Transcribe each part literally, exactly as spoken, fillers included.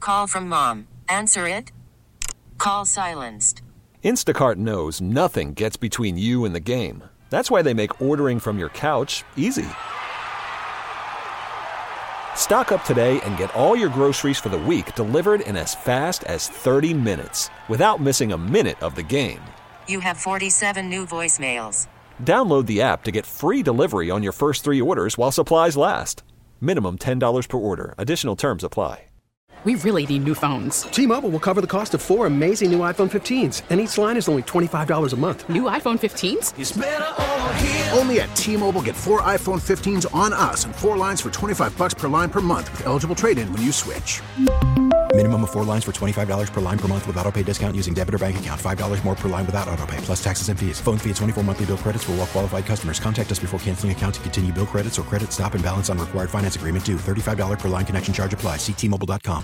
Call from mom. Answer it. Call silenced. Instacart knows nothing gets between you and the game. That's why they make ordering from your couch easy. Stock up today and get all your groceries for the week delivered in as fast as thirty minutes without missing a minute of the game. You have forty-seven new voicemails. Download the app to get free delivery on your first three orders while supplies last. Minimum ten dollars per order. Additional terms apply. We really need new phones. T-Mobile will cover the cost of four amazing new iPhone fifteens, and each line is only twenty-five dollars a month. New iPhone fifteens? It's better over here. Only at T-Mobile, get four iPhone fifteens on us and four lines for twenty-five bucks per line per month with eligible trade-in when you switch. Minimum of four lines for twenty-five dollars per line per month with autopay discount using debit or bank account. five dollars more per line without autopay, plus taxes and fees. Phone fee at twenty-four monthly bill credits for well-qualified customers. Contact us before canceling account to continue bill credits or credit stop and balance on required finance agreement due. thirty-five dollars per line connection charge applies. See T Mobile dot com.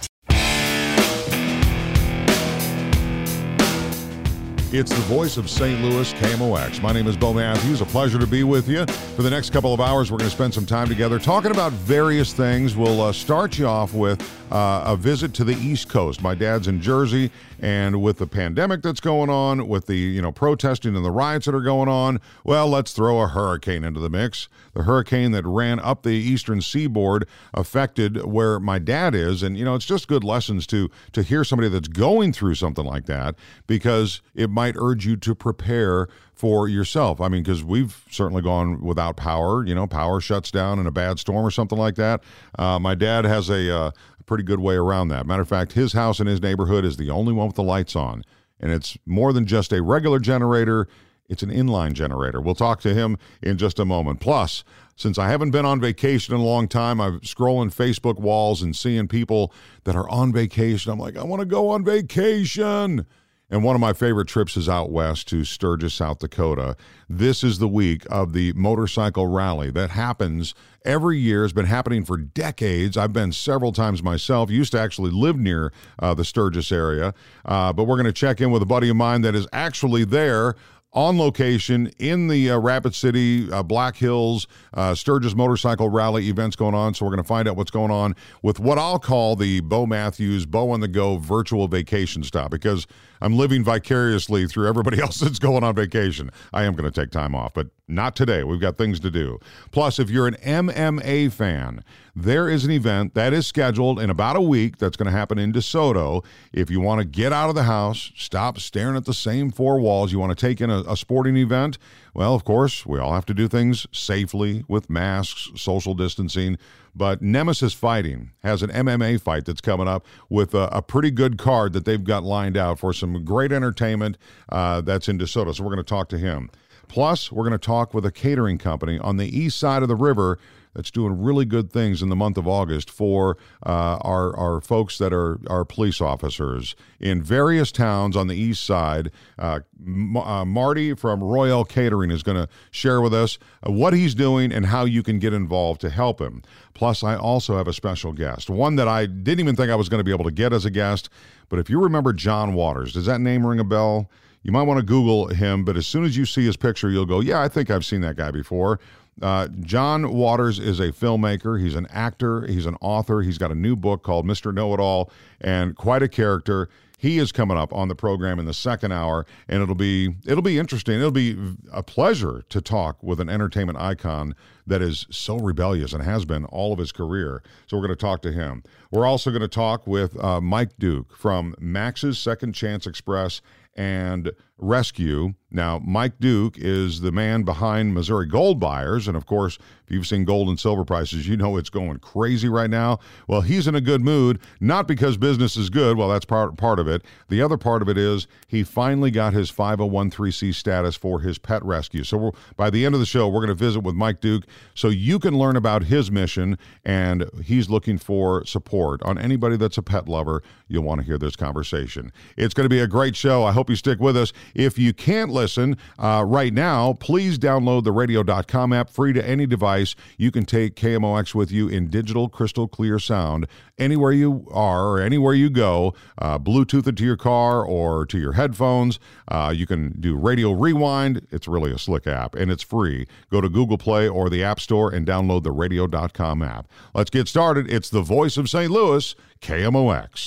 It's the voice of Saint Louis, K M O X. My name is Bo Matthews. A pleasure to be with you. For the next couple of hours, we're going to spend some time together talking about various things. We'll uh, start you off with uh, a visit to the East Coast. My dad's in Jersey, and with the pandemic that's going on, with the you know protesting and the riots that are going on, well, let's throw a hurricane into the mix. The hurricane that ran up the eastern seaboard affected where my dad is, and you know it's just good lessons to to hear somebody that's going through something like that, because it might urge you to prepare for yourself. I mean, because we've certainly gone without power. You know, power shuts down in a bad storm or something like that. Uh, my dad has a, uh, a pretty good way around that. Matter of fact, his house in his neighborhood is the only one with the lights on, and it's more than just a regular generator. It's an inline generator. We'll talk to him in just a moment. Plus, since I haven't been on vacation in a long time, I'm scrolling Facebook walls and seeing people that are on vacation. I'm like, I want to go on vacation. And one of my favorite trips is out west to Sturgis, South Dakota. This is the week of the motorcycle rally that happens every year. It's been happening for decades. I've been several times myself. Used to actually live near uh, the Sturgis area. Uh, but we're going to check in with a buddy of mine that is actually there on location in the uh, Rapid City, uh, Black Hills, uh, Sturgis Motorcycle Rally events going on. So we're going to find out what's going on with what I'll call the Bo Matthews Bo on the Go virtual vacation stop, because I'm living vicariously through everybody else that's going on vacation. I am going to take time off, but not today. We've got things to do. Plus, if you're an M M A fan, there is an event that is scheduled in about a week that's going to happen in DeSoto. If you want to get out of the house, stop staring at the same four walls, you want to take in a, a sporting event, well, of course, we all have to do things safely with masks, social distancing. But Nemesis Fighting has an M M A fight that's coming up with a, a pretty good card that they've got lined out for some great entertainment uh, that's in DeSoto. So we're going to talk to him. Plus, we're going to talk with a catering company on the east side of the river that's doing really good things in the month of August for uh, our our folks that are our police officers in various towns on the east side. Uh, M- uh, Marty from Royale Catering is going to share with us uh, what he's doing and how you can get involved to help him. Plus, I also have a special guest, one that I didn't even think I was going to be able to get as a guest. But if you remember John Waters, does that name ring a bell? You might want to Google him, but as soon as you see his picture, you'll go, yeah, I think I've seen that guy before. Uh, John Waters is a filmmaker. He's an actor. He's an author. He's got a new book called Mister Know-It-All, and quite a character. He is coming up on the program in the second hour, and it'll be it'll be interesting. It'll be a pleasure to talk with an entertainment icon that is so rebellious and has been all of his career. So we're going to talk to him. We're also going to talk with uh, Mike Duke from Max's Second Chance Express and Rescue. Now, Mike Duke is the man behind Missouri Gold Buyers, and of course, if you've seen gold and silver prices, you know it's going crazy right now. Well, he's in a good mood, not because business is good. Well, that's part, part of it. The other part of it is he finally got his five oh one c status for his pet rescue. So we're, by the end of the show, we're going to visit with Mike Duke so you can learn about his mission, and he's looking for support on anybody that's a pet lover. You'll want to hear this conversation. It's going to be a great show. I hope you stick with us. If you can't listen uh, right now, please download the radio dot com app, free to any device. You can take K M O X with you in digital crystal clear sound anywhere you are or anywhere you go. Uh, Bluetooth it to your car or to your headphones. Uh, you can do radio rewind. It's really a slick app, and it's free. Go to Google Play or the App Store and download the radio dot com app. Let's get started. It's the voice of Saint Louis, K M O X.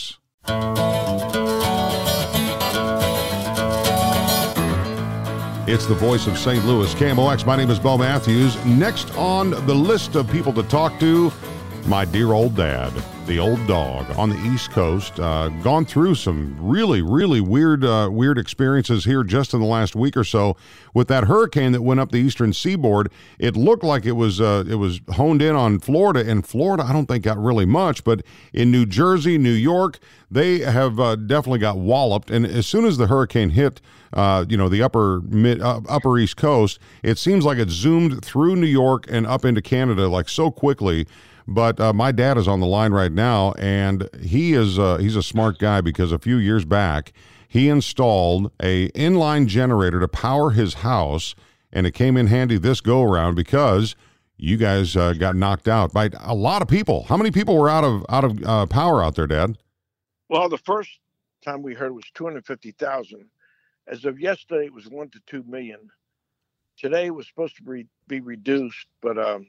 It's the voice of Saint Louis, K M O X. My name is Bo Matthews. Next on the list of people to talk to, my dear old dad, the old dog on the East Coast. Uh, gone through some really, really weird, uh, weird experiences here just in the last week or so with that hurricane that went up the eastern seaboard. It looked like it was, uh, it was honed in on Florida, and Florida I don't think got really much, but in New Jersey, New York, they have uh, definitely got walloped. And as soon as the hurricane hit, uh, you know, the upper mid, uh, upper East Coast, it seems like it zoomed through New York and up into Canada like so quickly. But uh, my dad is on the line right now, and he is uh, he's a smart guy because a few years back he installed a inline generator to power his house, and it came in handy this go around because you guys uh, got knocked out by a lot of people. How many people were out of out of uh, power out there, Dad? Well, the first time we heard was two hundred fifty thousand. As of yesterday, it was one to two million. Today it was supposed to be, be reduced, but um,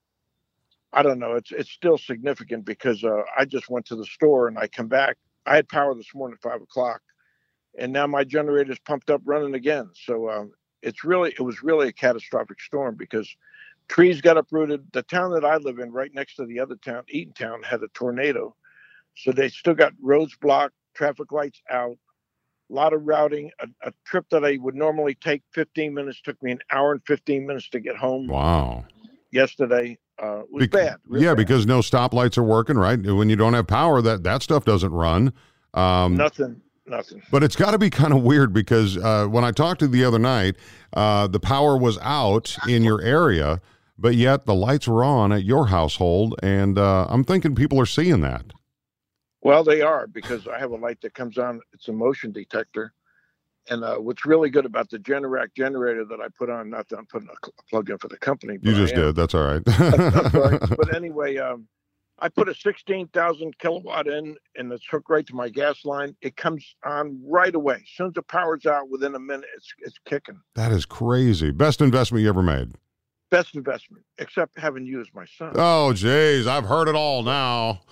I don't know. It's it's still significant because uh, I just went to the store and I come back. I had power this morning at five o'clock, and now my generator's pumped up running again. So um, it's really it was really a catastrophic storm because trees got uprooted. The town that I live in, right next to the other town, Eatontown, had a tornado. So they still got roads blocked, traffic lights out, a lot of routing. A, a trip that I would normally take fifteen minutes took me an hour and fifteen minutes to get home. Wow. Yesterday. Uh, it was Bec- bad. Yeah, bad. because no stoplights are working, right? When you don't have power, that, that stuff doesn't run. Um, nothing, nothing. But it's got to be kind of weird because uh, when I talked to you the other night, uh, the power was out in your area, but yet the lights were on at your household, and uh, I'm thinking people are seeing that. Well, they are, because I have a light that comes on. It's a motion detector. And uh, what's really good about the Generac generator that I put on, not that I'm putting a plug in for the company. But you just did. That's all right. That's all right. But anyway, um, I put a sixteen thousand kilowatt in, and it's hooked right to my gas line. It comes on right away. As soon as the power's out, within a minute, it's it's kicking. That is crazy. Best investment you ever made. Best investment, except having you as my son. Oh, geez, I've heard it all now.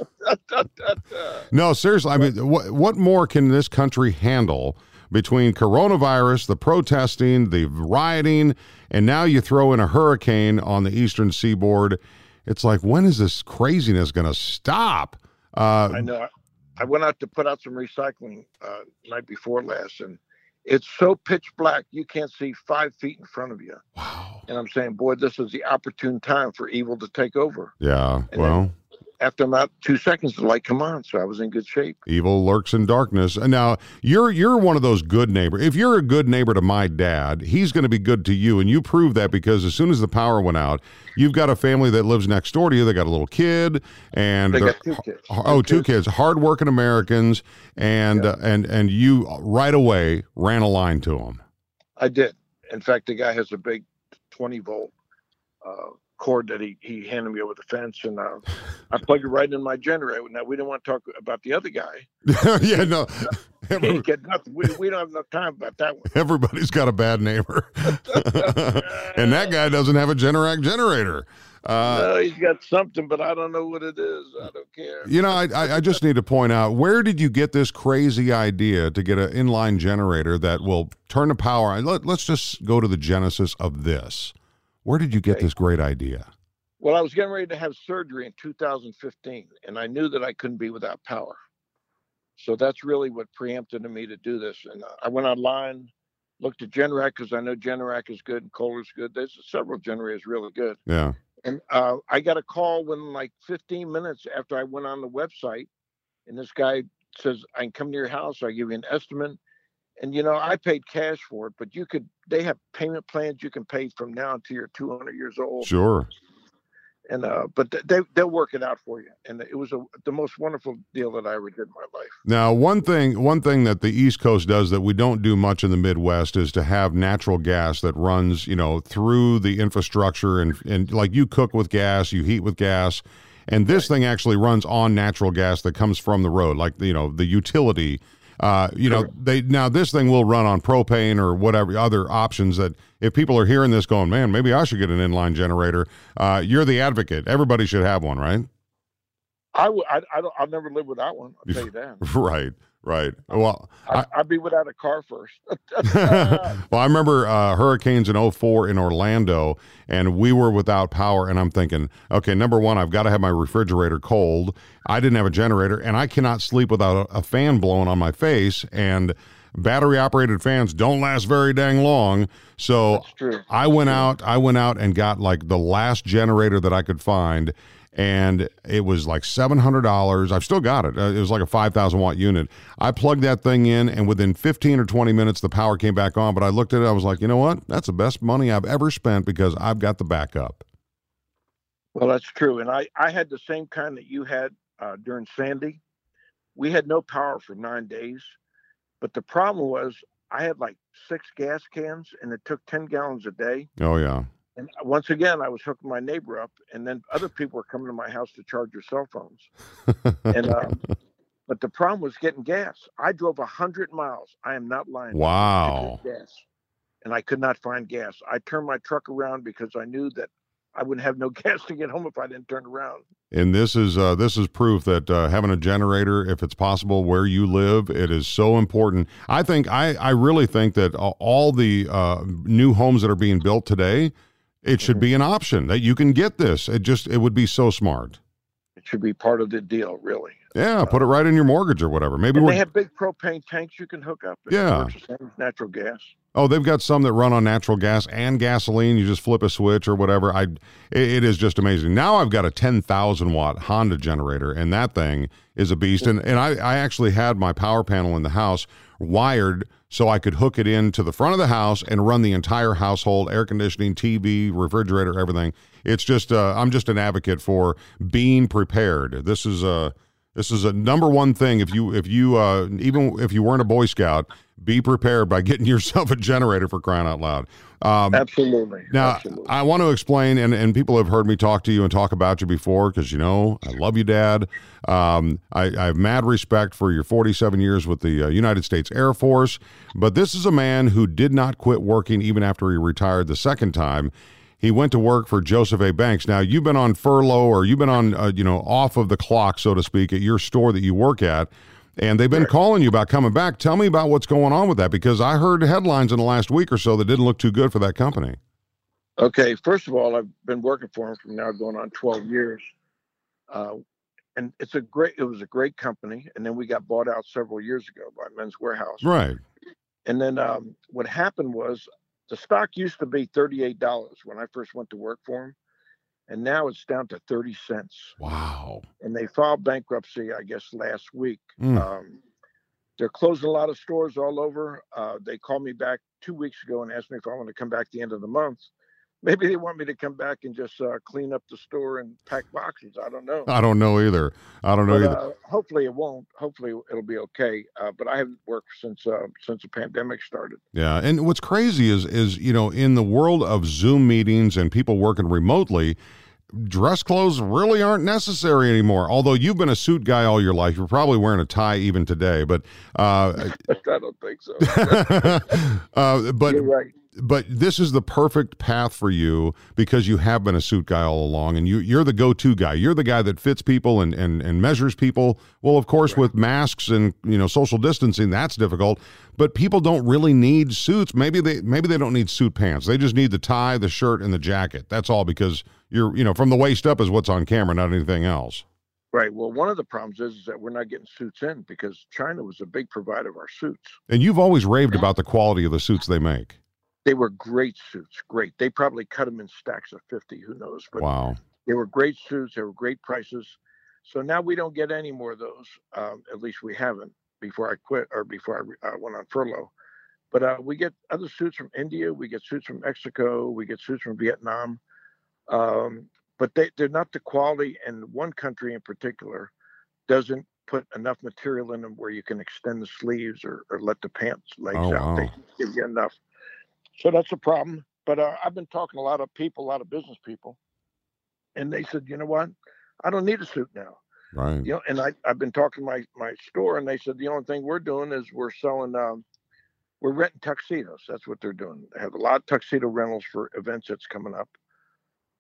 No, seriously, I mean, what what more can this country handle between coronavirus, the protesting, the rioting, and now you throw in a hurricane on the eastern seaboard? It's like, when is this craziness going to stop? Uh, I know. I went out to put out some recycling uh, night before last, and it's so pitch black you can't see five feet in front of you. Wow. And I'm saying, boy, this is the opportune time for evil to take over. Yeah, and well... After about two seconds, the light come on, so I was in good shape. Evil lurks in darkness. And now, you're you're one of those good neighbors. If you're a good neighbor to my dad, he's going to be good to you, and you prove that because as soon as the power went out, you've got a family that lives next door to you. They got a little kid, and they got two kids. Oh, two kids, hardworking Americans, and yeah. uh, and and you right away ran a line to them. I did. In fact, the guy has a big twenty volt uh, cord that he, he handed me over the fence, and uh, I plugged it right in my generator. Now, we don't want to talk about the other guy. yeah, no. He ain't get nothing. We, we don't have enough time about that one. Everybody's got a bad neighbor. And that guy doesn't have a Generac generator. Uh, no, he's got something, but I don't know what it is. I don't care. You know, I, I just need to point out, where did you get this crazy idea to get an inline generator that will turn the power on? Let, let's just go to the genesis of this. Where did you get okay. this great idea? Well, I was getting ready to have surgery in two thousand fifteen, and I knew that I couldn't be without power. So that's really what preempted me to do this. And uh, I went online, looked at Generac, because I know Generac is good and Kohler's good. There's several generators really good. Yeah. And uh, I got a call within like fifteen minutes after I went on the website, and this guy says, I can come to your house, I'll give you an estimate. And, you know, I paid cash for it, but you could, they have payment plans you can pay from now until you're two hundred years old. Sure. And, uh, but they, they'll work it out for you. And it was a, the most wonderful deal that I ever did in my life. Now, one thing, one thing that the East Coast does that we don't do much in the Midwest is to have natural gas that runs, you know, through the infrastructure, and, and like you cook with gas, you heat with gas. And this right. thing actually runs on natural gas that comes from the road, like, you know, the utility. Uh, you know, they now this thing will run on propane or whatever other options that if people are hearing this going, man, maybe I should get an inline generator. Uh, you're the advocate. Everybody should have one, right? I, w- I, I don't, I'll never live without one. I'll tell you that. Right, right. Well, I, I, I'd be without a car first. well, I remember uh, hurricanes in oh four in Orlando, and we were without power, and I'm thinking, okay, number one, I've got to have my refrigerator cold. I didn't have a generator, and I cannot sleep without a, a fan blowing on my face, and battery-operated fans don't last very dang long. So That's true. I went out, I went out and got like the last generator that I could find, and it was like seven hundred dollars. I've still got it. Uh, it was like a five thousand watt unit. I plugged that thing in, and within fifteen or twenty minutes, the power came back on. But I looked at it, I was like, you know what? That's the best money I've ever spent because I've got the backup. Well, that's true. And I, I had the same kind that you had uh, during Sandy. We had no power for nine days. But the problem was I had like six gas cans, and it took ten gallons a day. Oh, yeah. And once again, I was hooking my neighbor up, and then other people were coming to my house to charge their cell phones. and um, But the problem was getting gas. I drove one hundred miles. I am not lying. Wow. To get gas. And I could not find gas. I turned my truck around because I knew that I wouldn't have no gas to get home if I didn't turn around. And this is uh, this is proof that uh, having a generator, if it's possible where you live, it is so important. I think I, I really think that all the uh, new homes that are being built today, it should be an option that you can get this. It just it would be so smart. It should be part of the deal, really. Yeah, put it right in your mortgage or whatever. Maybe and we're, they have big propane tanks you can hook up. It Yeah. works the same as natural gas. Oh, they've got some that run on natural gas and gasoline. You just flip a switch or whatever. I, it, it is just amazing. Now I've got a ten thousand watt Honda generator, and that thing is a beast. And and I, I actually had my power panel in the house wired so I could hook it into the front of the house and run the entire household, air conditioning, T V, refrigerator, everything. It's just, uh, I'm just an advocate for being prepared. This is a, this is a number one thing. If you, if you, uh, even if you weren't a Boy Scout, be prepared by getting yourself a generator, for crying out loud. Um, Absolutely. Now, Absolutely. I want to explain, and, and people have heard me talk to you and talk about you before because, you know, I love you, Dad. Um, I, I have mad respect for your forty-seven years with the uh, United States Air Force. But this is a man who did not quit working even after he retired the second time. He went to work for Joseph A. Banks. Now, you've been on furlough or you've been on, uh, you know, off of the clock, so to speak, at your store that you work at. And they've been Right. calling you about coming back. Tell me about what's going on with that, because I heard headlines in the last week or so that didn't look too good for that company. Okay, first of all, I've been working for him from now going on twelve years. Uh, and it's a great, it was a great company. And then we got bought out several years ago by Men's Warehouse. Right. And then um, what happened was the stock used to be thirty-eight dollars when I first went to work for him. And now it's down to thirty cents. Wow. And they filed bankruptcy, I guess, last week. Mm. Um, they're closing a lot of stores all over. Uh, they called me back two weeks ago and asked me if I want to come back the end of the month. Maybe they want me to come back and just uh, clean up the store and pack boxes. I don't know. I don't know either. I don't know But, either. uh, hopefully it won't. Hopefully it'll be okay. Uh, but I haven't worked since uh, since the pandemic started. Yeah. And what's crazy is, is, you know, in the world of Zoom meetings and people working remotely, dress clothes really aren't necessary anymore. Although you've been a suit guy all your life, you're probably wearing a tie even today. But uh, I don't think so. uh, but You're right. but this is the perfect path for you because you have been a suit guy all along, and you you're the go-to guy. You're the guy that fits people and and, and measures people. Well, of course, right. With masks and, you know, social distancing, that's difficult. But people don't really need suits. Maybe they maybe they don't need suit pants. They just need the tie, the shirt, and the jacket. That's all, because you're, you know, from the waist up is what's on camera, not anything else. Right. Well, one of the problems is, is that we're not getting suits in because China was a big provider of our suits. And you've always raved about the quality of the suits they make. They were great suits. Great. They probably cut them in stacks of fifty. Who knows? But wow. They were great suits. They were great prices. So now we don't get any more of those. Um, at least we haven't before I quit or before I uh, went on furlough. But uh, we get other suits from India. We get suits from Mexico. We get suits from Vietnam. Um, but they, they're not the quality. And one country in particular doesn't put enough material in them where you can extend the sleeves or, or let the pants legs oh, out. Wow. They give you enough. So that's a problem. But uh, I've been talking to a lot of people, a lot of business people, and they said, you know what? I don't need a suit now. Right. You know, and I, I've been talking to my, my store, and they said the only thing we're doing is we're selling, um, we're renting tuxedos. That's what they're doing. They have a lot of tuxedo rentals for events that's coming up.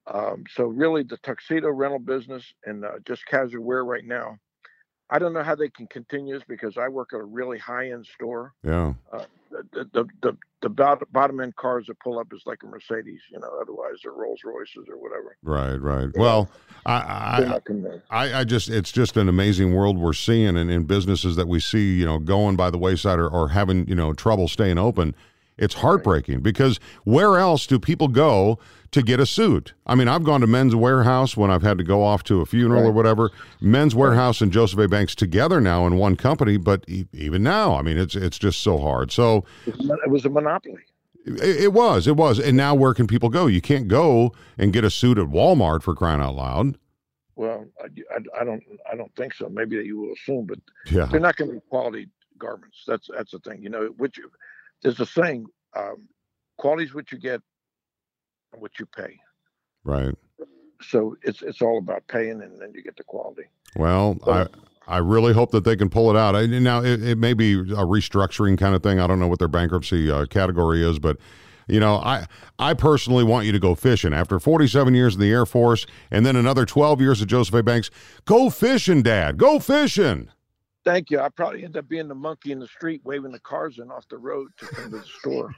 Um, so really, the tuxedo rental business and uh, just casual wear right now, I don't know how they can continue this because I work at a really high-end store. Yeah. Uh, the the the, the bottom end cars that pull up is like a Mercedes, you know. Otherwise, they're Rolls Royces or whatever. Right, right. Well, I I, I I just it's just an amazing world we're seeing, and in businesses that we see, you know, going by the wayside or, or having, you know, trouble staying open. It's heartbreaking because where else do people go to get a suit? I mean, I've gone to Men's Warehouse when I've had to go off to a funeral right. or whatever. Men's Warehouse and Joseph A. Banks together now in one company, but e- even now, I mean, it's it's just so hard. So it was a monopoly. It, it was, it was. And now where can people go? You can't go and get a suit at Walmart, for crying out loud. Well, I, I, I don't I don't think so. Maybe that you will assume, but yeah. they're not going to be quality garments. That's that's the thing. You know, which there's a saying, um, quality is what you get and what you pay. Right. So it's it's all about paying, and then you get the quality. Well, so, I I really hope that they can pull it out. I, now, it, it may be a restructuring kind of thing. I don't know what their bankruptcy uh, category is, but, you know, I, I personally want you to go fishing. After forty-seven years in the Air Force and then another twelve years at Joseph A. Banks, go fishing, Dad. Go fishing. Thank you. I probably end up being the monkey in the street waving the cars in off the road to come to the store.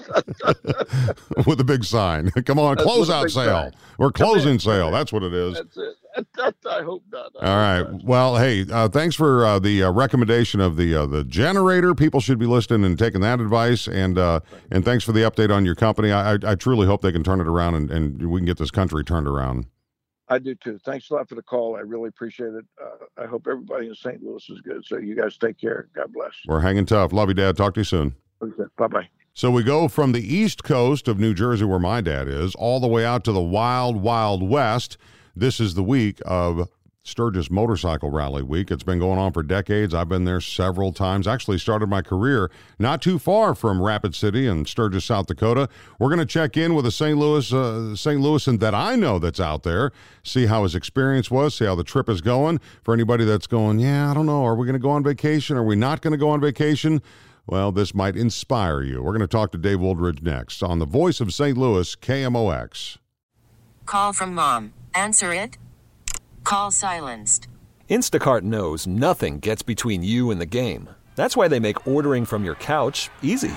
With a big sign. Come on, close out sale. Sign. We're closing sale. That's what it is. That's it. That, that, I hope not. I All right. Not. Well, hey, uh, thanks for uh, the uh, recommendation of the uh, the generator. People should be listening and taking that advice. And uh, and thanks for the update on your company. I, I, I truly hope they can turn it around and, and we can get this country turned around. I do too. Thanks a lot for the call. I really appreciate it. Uh, I hope everybody in Saint Louis is good. So you guys take care. God bless. We're hanging tough. Love you, Dad. Talk to you soon. Okay. Bye-bye. So we go from the east coast of New Jersey, where my dad is, all the way out to the wild, wild west. This is the week of Sturgis Motorcycle Rally Week. It's been going on for decades. I've been there several times. Actually started my career not too far from Rapid City in Sturgis, South Dakota. We're going to check in with a Saint Louis, uh, Saint Louisan that I know that's out there, see how his experience was, see how the trip is going. For anybody that's going, yeah, I don't know, are we going to go on vacation? Are we not going to go on vacation? Well, this might inspire you. We're going to talk to Dave Woldridge next on the Voice of Saint Louis, K M O X. Call from mom. Answer it. Call silenced. Instacart knows nothing gets between you and the game. That's why they make ordering from your couch easy.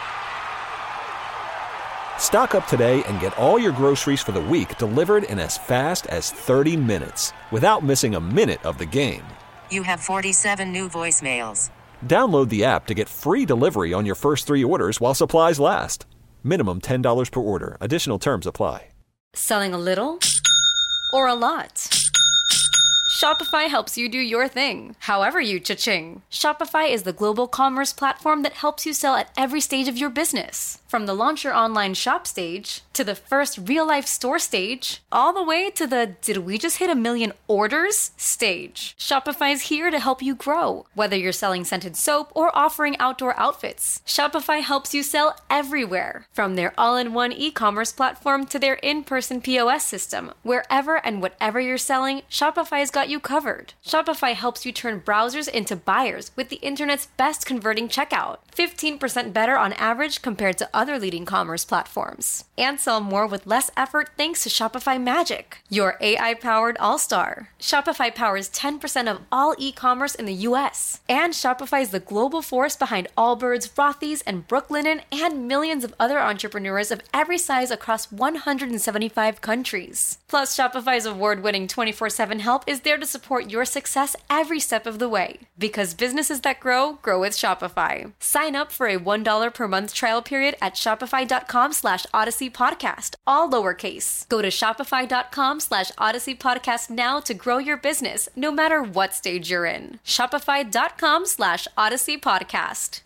Stock up today and get all your groceries for the week delivered in as fast as thirty minutes without missing a minute of the game. You have forty-seven new voicemails. Download the app to get free delivery on your first three orders while supplies last. Minimum ten dollars per order. Additional terms apply. Selling a little or a lot? Shopify helps you do your thing, however you cha-ching. Shopify is the global commerce platform that helps you sell at every stage of your business. From the launch your online shop stage, to the first real-life store stage, all the way to the did we just hit a million orders stage. Shopify is here to help you grow. Whether you're selling scented soap or offering outdoor outfits, Shopify helps you sell everywhere. From their all-in-one e-commerce platform to their in-person P O S system, wherever and whatever you're selling, Shopify's got you covered. Shopify helps you turn browsers into buyers with the internet's best converting checkout. fifteen percent better on average compared to other leading commerce platforms. And sell more with less effort thanks to Shopify Magic, your A I-powered all-star. Shopify powers ten percent of all e-commerce in the U S. And Shopify is the global force behind Allbirds, Rothy's, and Brooklinen, and millions of other entrepreneurs of every size across one hundred seventy-five countries. Plus, Shopify's award-winning twenty-four seven help is there to support your success every step of the way. Because businesses that grow, grow with Shopify. Sign up for a one dollar per month trial period at shopify.com slash Odyssey Podcast, all lowercase. Go to shopify.com slash Odyssey Podcast now to grow your business, no matter what stage you're in. Shopify.com slash Odyssey Podcast.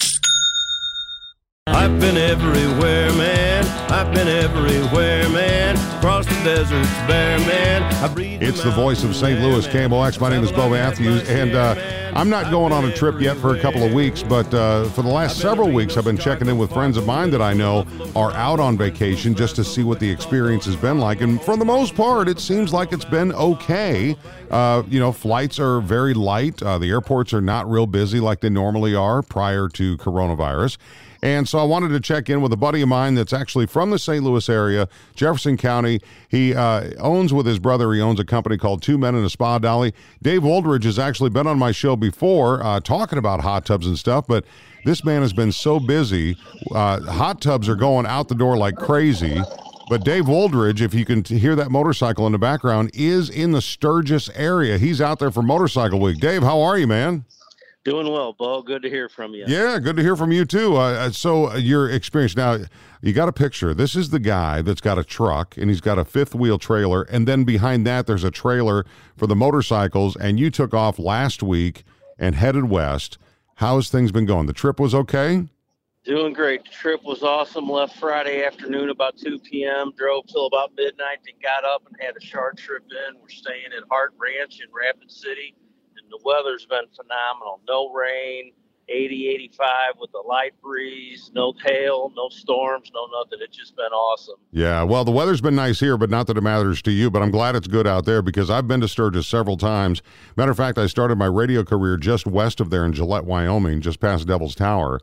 I've been everywhere, man. I've been everywhere, man. Across the deserts bare, man. I breathe it's the Voice of Saint Louis, K M O X. My name is Bo Matthews, and uh, I'm not going on a trip yet for a couple of weeks, but uh, for the last several weeks, I've been checking in with friends of mine that I know are out on vacation just to see what the experience has been like. And for the most part, it seems like it's been okay. Uh, you know, flights are very light. Uh, the airports are not real busy like they normally are prior to coronavirus. And so I wanted to check in with a buddy of mine that's actually from the Saint Louis area, Jefferson County. He uh, owns with his brother, he owns a company called Two Men in a Spa, Dolly. Dave Woldridge has actually been on my show before uh, talking about hot tubs and stuff, but this man has been so busy. Uh, hot tubs are going out the door like crazy. But Dave Woldridge, if you can t- hear that motorcycle in the background, is in the Sturgis area. He's out there for Motorcycle Week. Dave, how are you, man? Doing well, Bo. Good to hear from you. Yeah, good to hear from you, too. Uh, so uh, your experience. Now, you got a picture. This is the guy that's got a truck, and he's got a fifth-wheel trailer, and then behind that there's a trailer for the motorcycles, and you took off last week and headed west. How's things been going? The trip was okay? Doing great. The trip was awesome. Left Friday afternoon about two p.m., drove till about midnight, then got up and had a short trip in. We're staying at Hart Ranch in Rapid City. The weather's been phenomenal. No rain, eighty, eighty-five with a light breeze, no hail, no storms, no nothing. It's just been awesome. Yeah, well, the weather's been nice here, but not that it matters to you, but I'm glad it's good out there because I've been to Sturgis several times. Matter of fact, I started my radio career just west of there in Gillette, Wyoming, just past Devil's Tower.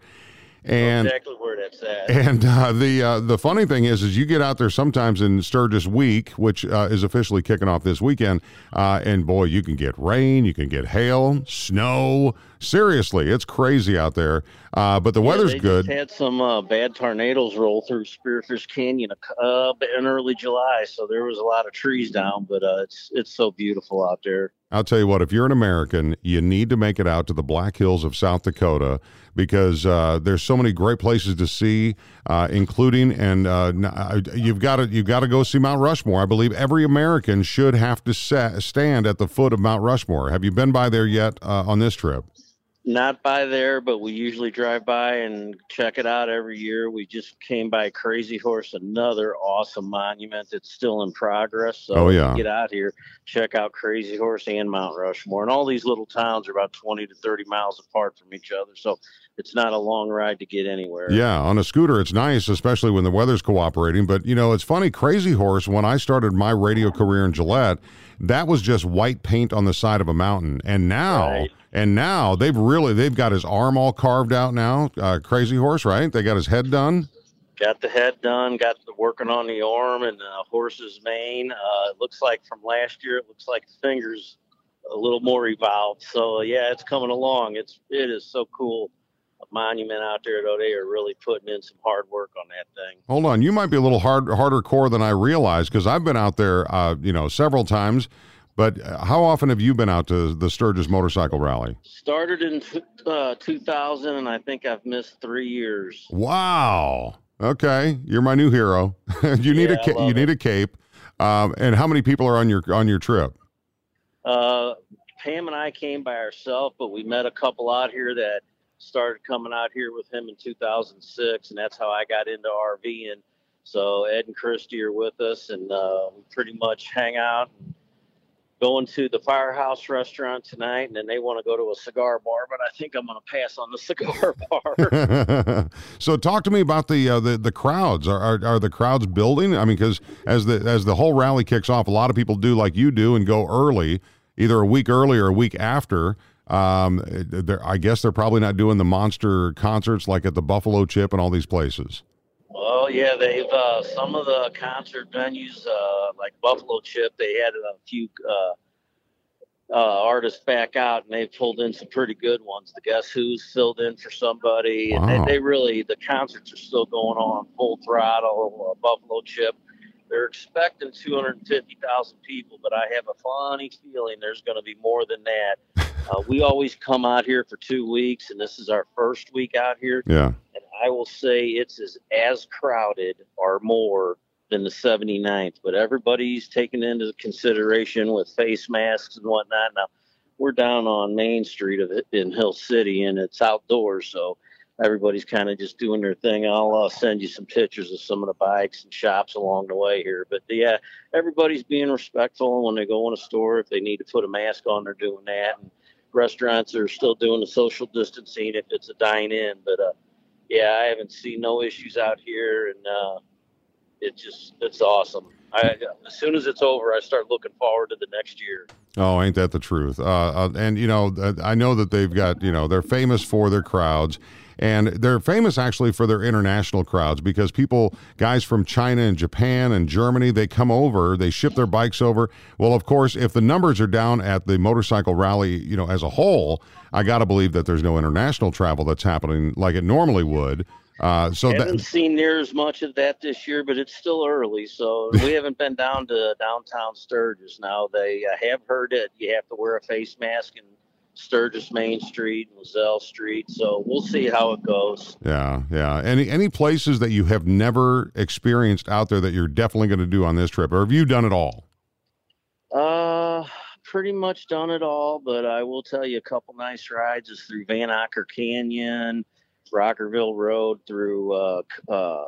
And exactly where that's at. And uh, the uh, the funny thing is, is you get out there sometimes in Sturgis Week, which uh, is officially kicking off this weekend, uh, and boy, you can get rain, you can get hail, snow. Seriously, it's crazy out there. Uh, but the yeah, weather's they good. Just had some uh, bad tornadoes roll through Spearfish Canyon uh, in early July, so there was a lot of trees down. But uh, it's it's so beautiful out there. I'll tell you what, if you're an American, you need to make it out to the Black Hills of South Dakota because uh, there's so many great places to see, uh, including, and uh, you've got to you've got to go see Mount Rushmore. I believe every American should have to set, stand at the foot of Mount Rushmore. Have you been by there yet uh, on this trip? Not by there, but we usually drive by and check it out every year. We just came by Crazy Horse, another awesome monument that's still in progress. So oh, yeah. Get out here, check out Crazy Horse and Mount Rushmore. And all these little towns are about twenty to thirty miles apart from each other. So it's not a long ride to get anywhere. Yeah, on a scooter, it's nice, especially when the weather's cooperating. But, you know, it's funny, Crazy Horse, when I started my radio career in Gillette, that was just white paint on the side of a mountain. And now... Right. And now they've really, they've got his arm all carved out now, uh, Crazy Horse, right? They got his head done. Got the head done, got the working on the arm and the horse's mane. Uh, it looks like from last year, it looks like the fingers a little more evolved. So, yeah, it's coming along. It's, it is so cool. A monument out there, though. They are really putting in some hard work on that thing. Hold on. You might be a little hard, harder core than I realized because I've been out there, uh, you know, several times. But how often have you been out to the Sturgis Motorcycle Rally? Started in uh, two thousand, and I think I've missed three years. Wow. Okay, you're my new hero. you need yeah, a ca- you it. need a cape. Um, and how many people are on your on your trip? Uh, Pam and I came by ourselves, but we met a couple out here that started coming out here with him in two thousand six, and that's how I got into RVing. So Ed and Christy are with us, and uh, we pretty much hang out. And going to the Firehouse restaurant tonight, and then they want to go to a cigar bar, but I think I'm going to pass on the cigar bar. So talk to me about the uh, the the crowds. Are, are are the crowds building? I mean, because as the as the whole rally kicks off, a lot of people do like you do and go early, either a week early or a week after. Um, I guess they're probably not doing the monster concerts like at the Buffalo Chip and all these places. Oh, yeah, they've uh, some of the concert venues, uh, like Buffalo Chip, they had a few uh, uh, artists back out, and they pulled in some pretty good ones. The Guess Who's filled in for somebody, wow. and they, they really, the concerts are still going on full throttle. Uh, Buffalo Chip, they're expecting two hundred fifty thousand people, but I have a funny feeling there's going to be more than that. Uh, we always come out here for two weeks, and this is our first week out here. Yeah. And I will say it's as, as crowded or more than the seventy-ninth, but everybody's taken into consideration with face masks and whatnot. Now, we're down on Main Street of in Hill City, and it's outdoors, so everybody's kind of just doing their thing. I'll uh, send you some pictures of some of the bikes and shops along the way here. But, yeah, everybody's being respectful when they go in a store. If they need to put a mask on, they're doing that. And restaurants are still doing the social distancing if it's a dine-in. But, uh, yeah, I haven't seen no issues out here, and uh, it just it's awesome. I, as soon as it's over, I start looking forward to the next year. Oh, ain't that the truth? Uh, uh, and, you know, uh, I know that they've got, you know, they're famous for their crowds. And they're famous actually for their international crowds because people, guys from China and Japan and Germany, they come over, they ship their bikes over. Well, of course, if the numbers are down at the motorcycle rally, you know, as a whole, I got to believe that there's no international travel that's happening like it normally would. Uh, so I haven't that, seen near as much of that this year, but it's still early. So we haven't been down to downtown Sturgis. Now they uh, have heard it. You have to wear a face mask in Sturgis Main Street, Moselle Street. So we'll see how it goes. Yeah, yeah. Any any places that you have never experienced out there that you're definitely going to do on this trip, or have you done it all? Uh, pretty much done it all, but I will tell you a couple nice rides is through Van Acker Canyon, Rockerville Road, through uh, uh,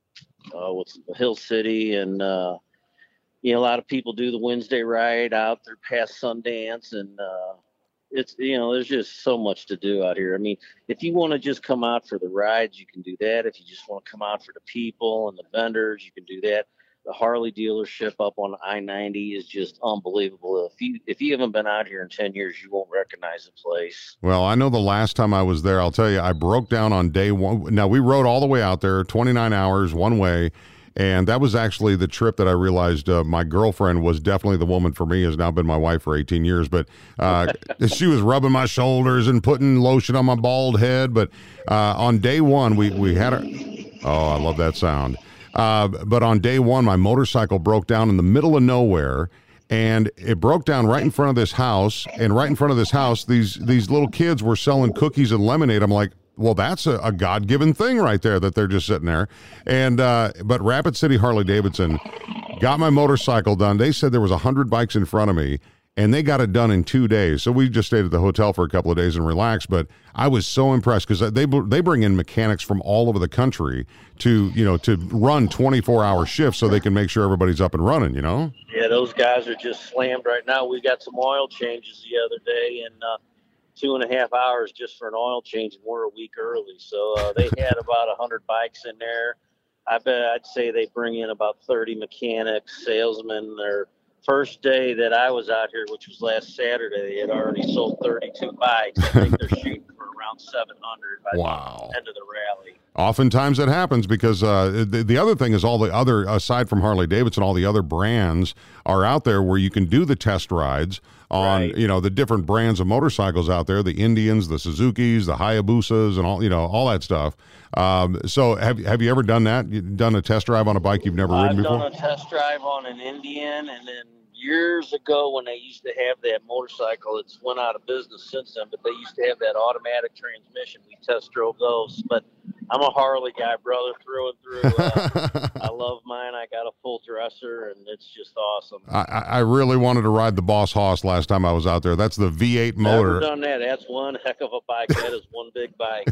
uh, what's it, Hill City, and uh, you know, a lot of people do the Wednesday ride out through past Sundance, and uh, it's, you know, there's just so much to do out here. I mean, if you want to just come out for the rides, you can do that. If you just want to come out for the people and the vendors, you can do that. The Harley dealership up on I ninety is just unbelievable. If you if you haven't been out here in ten years, you won't recognize the place. Well, I know the last time I was there, I'll tell you, I broke down on day one. Now, we rode all the way out there, twenty-nine hours one way, and that was actually the trip that I realized uh, my girlfriend was definitely the woman for me, has now been my wife for eighteen years, but uh, she was rubbing my shoulders and putting lotion on my bald head. But uh, on day one, we, we had our, oh, I love that sound. Uh, but on day one, my motorcycle broke down in the middle of nowhere, and it broke down right in front of this house. And right in front of this house, these these little kids were selling cookies and lemonade. I'm like, well, that's a, a God-given thing right there that they're just sitting there. And uh, but Rapid City Harley-Davidson got my motorcycle done. They said there was one hundred bikes in front of me, and they got it done in two days. So we just stayed at the hotel for a couple of days and relaxed. But I was so impressed because they they bring in mechanics from all over the country to, you know, to run twenty-four hour shifts so they can make sure everybody's up and running, you know? Yeah, those guys are just slammed right now. We got some oil changes the other day, and uh, two and a half hours just for an oil change, and we're a week early. So uh, they had about one hundred bikes in there. I bet I'd say they bring in about thirty mechanics, salesmen. They're first day that I was out here, which was last Saturday, they had already sold thirty-two bikes. I think they're shooting for around seven hundred by wow. the end of the rally. Oftentimes that happens because uh, the, the other thing is all the other, aside from Harley-Davidson, all the other brands are out there where you can do the test rides on, right. you know, the different brands of motorcycles out there, the Indians, the Suzukis, the Hayabusas, and all, you know, all that stuff. Um, so have, have you ever done that? You done a test drive on a bike you've never ridden I've before? I've done a test drive on an Indian, and then years ago when they used to have that motorcycle, it's went out of business since then, but they used to have that automatic transmission. We test drove those, but I'm a Harley guy, brother, through and through. Uh, I love mine. I got a full dresser, and it's just awesome. I, I really wanted to ride the Boss Hoss last time I was out there. That's the V eight motor. Never done that. That's one heck of a bike. That is one big bike.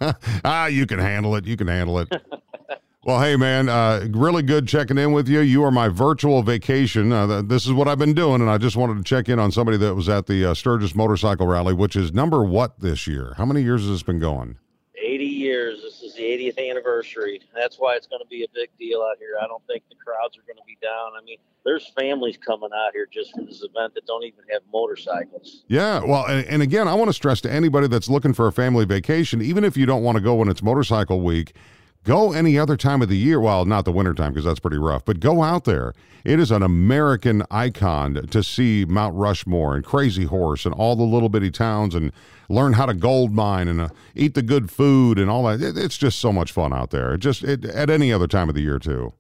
ah, you can handle it. You can handle it. Well, hey, man, uh, really good checking in with you. You are my virtual vacation. Uh, th- this is what I've been doing, and I just wanted to check in on somebody that was at the uh, Sturgis Motorcycle Rally, which is number what this year? How many years has this been going? eighty years. This is the eightieth anniversary. That's why it's going to be a big deal out here. I don't think the crowds are going to be down. I mean, there's families coming out here just for this event that don't even have motorcycles. Yeah, well, and, and again, I want to stress to anybody that's looking for a family vacation, even if you don't want to go when it's motorcycle week, go any other time of the year. Well, not the wintertime because that's pretty rough, but go out there. It is an American icon to see Mount Rushmore and Crazy Horse and all the little bitty towns and learn how to gold mine and uh, eat the good food and all that. It, it's just so much fun out there. It just it, at any other time of the year too.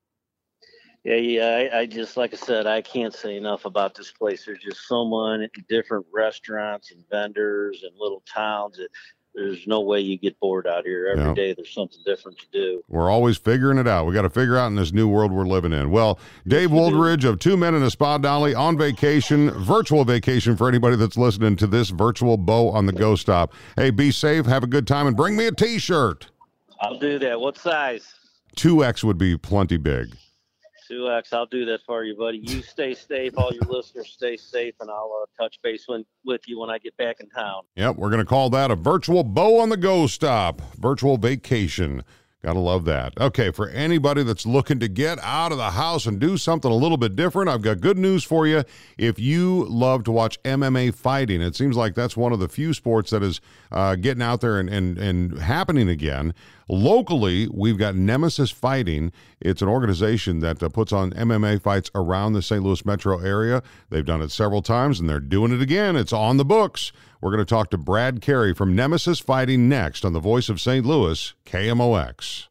Yeah, yeah. I, I just, like I said, I can't say enough about this place. There's just so many different restaurants and vendors and little towns that there's no way you get bored out here. Every yeah. day there's something different to do. We're always figuring it out. We got to figure out in this new world we're living in. Well, Dave Wooldridge of Two Men and a Spa Dolly on vacation, virtual vacation for anybody that's listening to this virtual Bow on the Go stop. Hey, be safe, have a good time, and bring me a T-shirt. I'll do that. What size? two X would be plenty big. two X, I'll do that for you, buddy. You stay safe. All your listeners stay safe, and I'll uh, touch base when, with you when I get back in town. Yep, we're going to call that a virtual Bow on the Go stop, virtual vacation. Gotta love that. Okay, for anybody that's looking to get out of the house and do something a little bit different, I've got good news for you. If you love to watch M M A fighting, it seems like that's one of the few sports that is uh, getting out there and, and, and happening again. Locally, we've got Nemesis Fighting. It's an organization that uh, puts on M M A fights around the Saint Louis metro area. They've done it several times, and they're doing it again. It's on the books. We're going to talk to Brad Carey from Nemesis Fighting next on the Voice of Saint Louis, K M O X.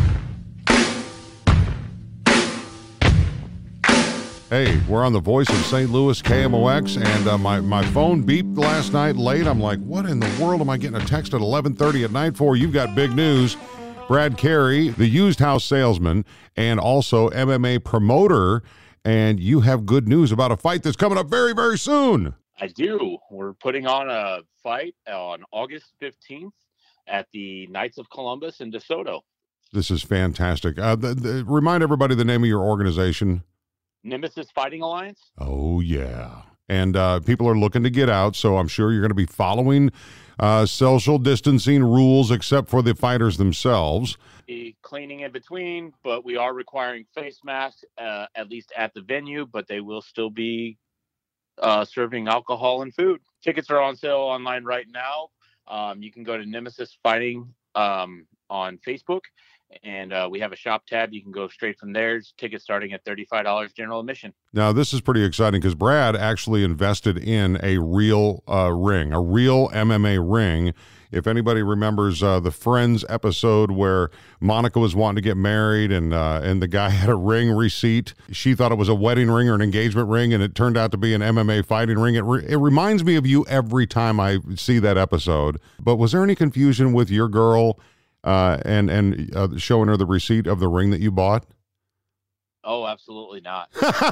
Hey, we're on the Voice of Saint Louis, K M O X, and uh, my, my phone beeped last night late. I'm like, what in the world am I getting a text at eleven thirty at night for? You've got big news. Brad Carey, the used house salesman, and also M M A promoter, and you have good news about a fight that's coming up very, very soon. I do. We're putting on a fight on August fifteenth at the Knights of Columbus in DeSoto. This is fantastic. Uh, the, the, remind everybody the name of your organization. Nemesis Fighting Alliance. Oh, yeah. And uh, people are looking to get out, so I'm sure you're going to be following uh, social distancing rules except for the fighters themselves. Be cleaning in between, but we are requiring face masks, uh, at least at the venue, but they will still be uh, serving alcohol and food. Tickets are on sale online right now. Um, you can go to Nemesis Fighting um, on Facebook, and uh, we have a shop tab. You can go straight from there. Tickets starting at thirty-five dollars general admission. Now, this is pretty exciting because Brad actually invested in a real uh, ring, a real M M A ring. If anybody remembers uh, the Friends episode where Monica was wanting to get married and uh, and the guy had a ring receipt, she thought it was a wedding ring or an engagement ring, and it turned out to be an M M A fighting ring. It, re- it reminds me of you every time I see that episode. But was there any confusion with your girl uh, and, and uh, showing her the receipt of the ring that you bought? Oh, absolutely not.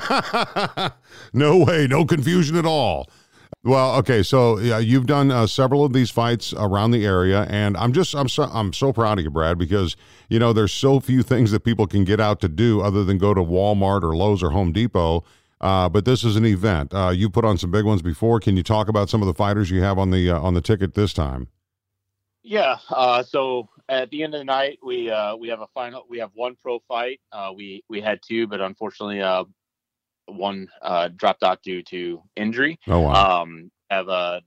No way. No confusion at all. Well, okay, so uh, you've done uh, several of these fights around the area, and I'm just I'm so I'm so proud of you, Brad, because you know there's so few things that people can get out to do other than go to Walmart or Lowe's or Home Depot. Uh, but this is an event. Uh, you put on some big ones before. Can you talk about some of the fighters you have on the uh, on the ticket this time? Yeah. Uh, so at the end of the night, we uh, we have a final. We have one pro fight. Uh, we we had two, but unfortunately, uh, one uh, dropped out due to injury. Oh, wow. Um, have a,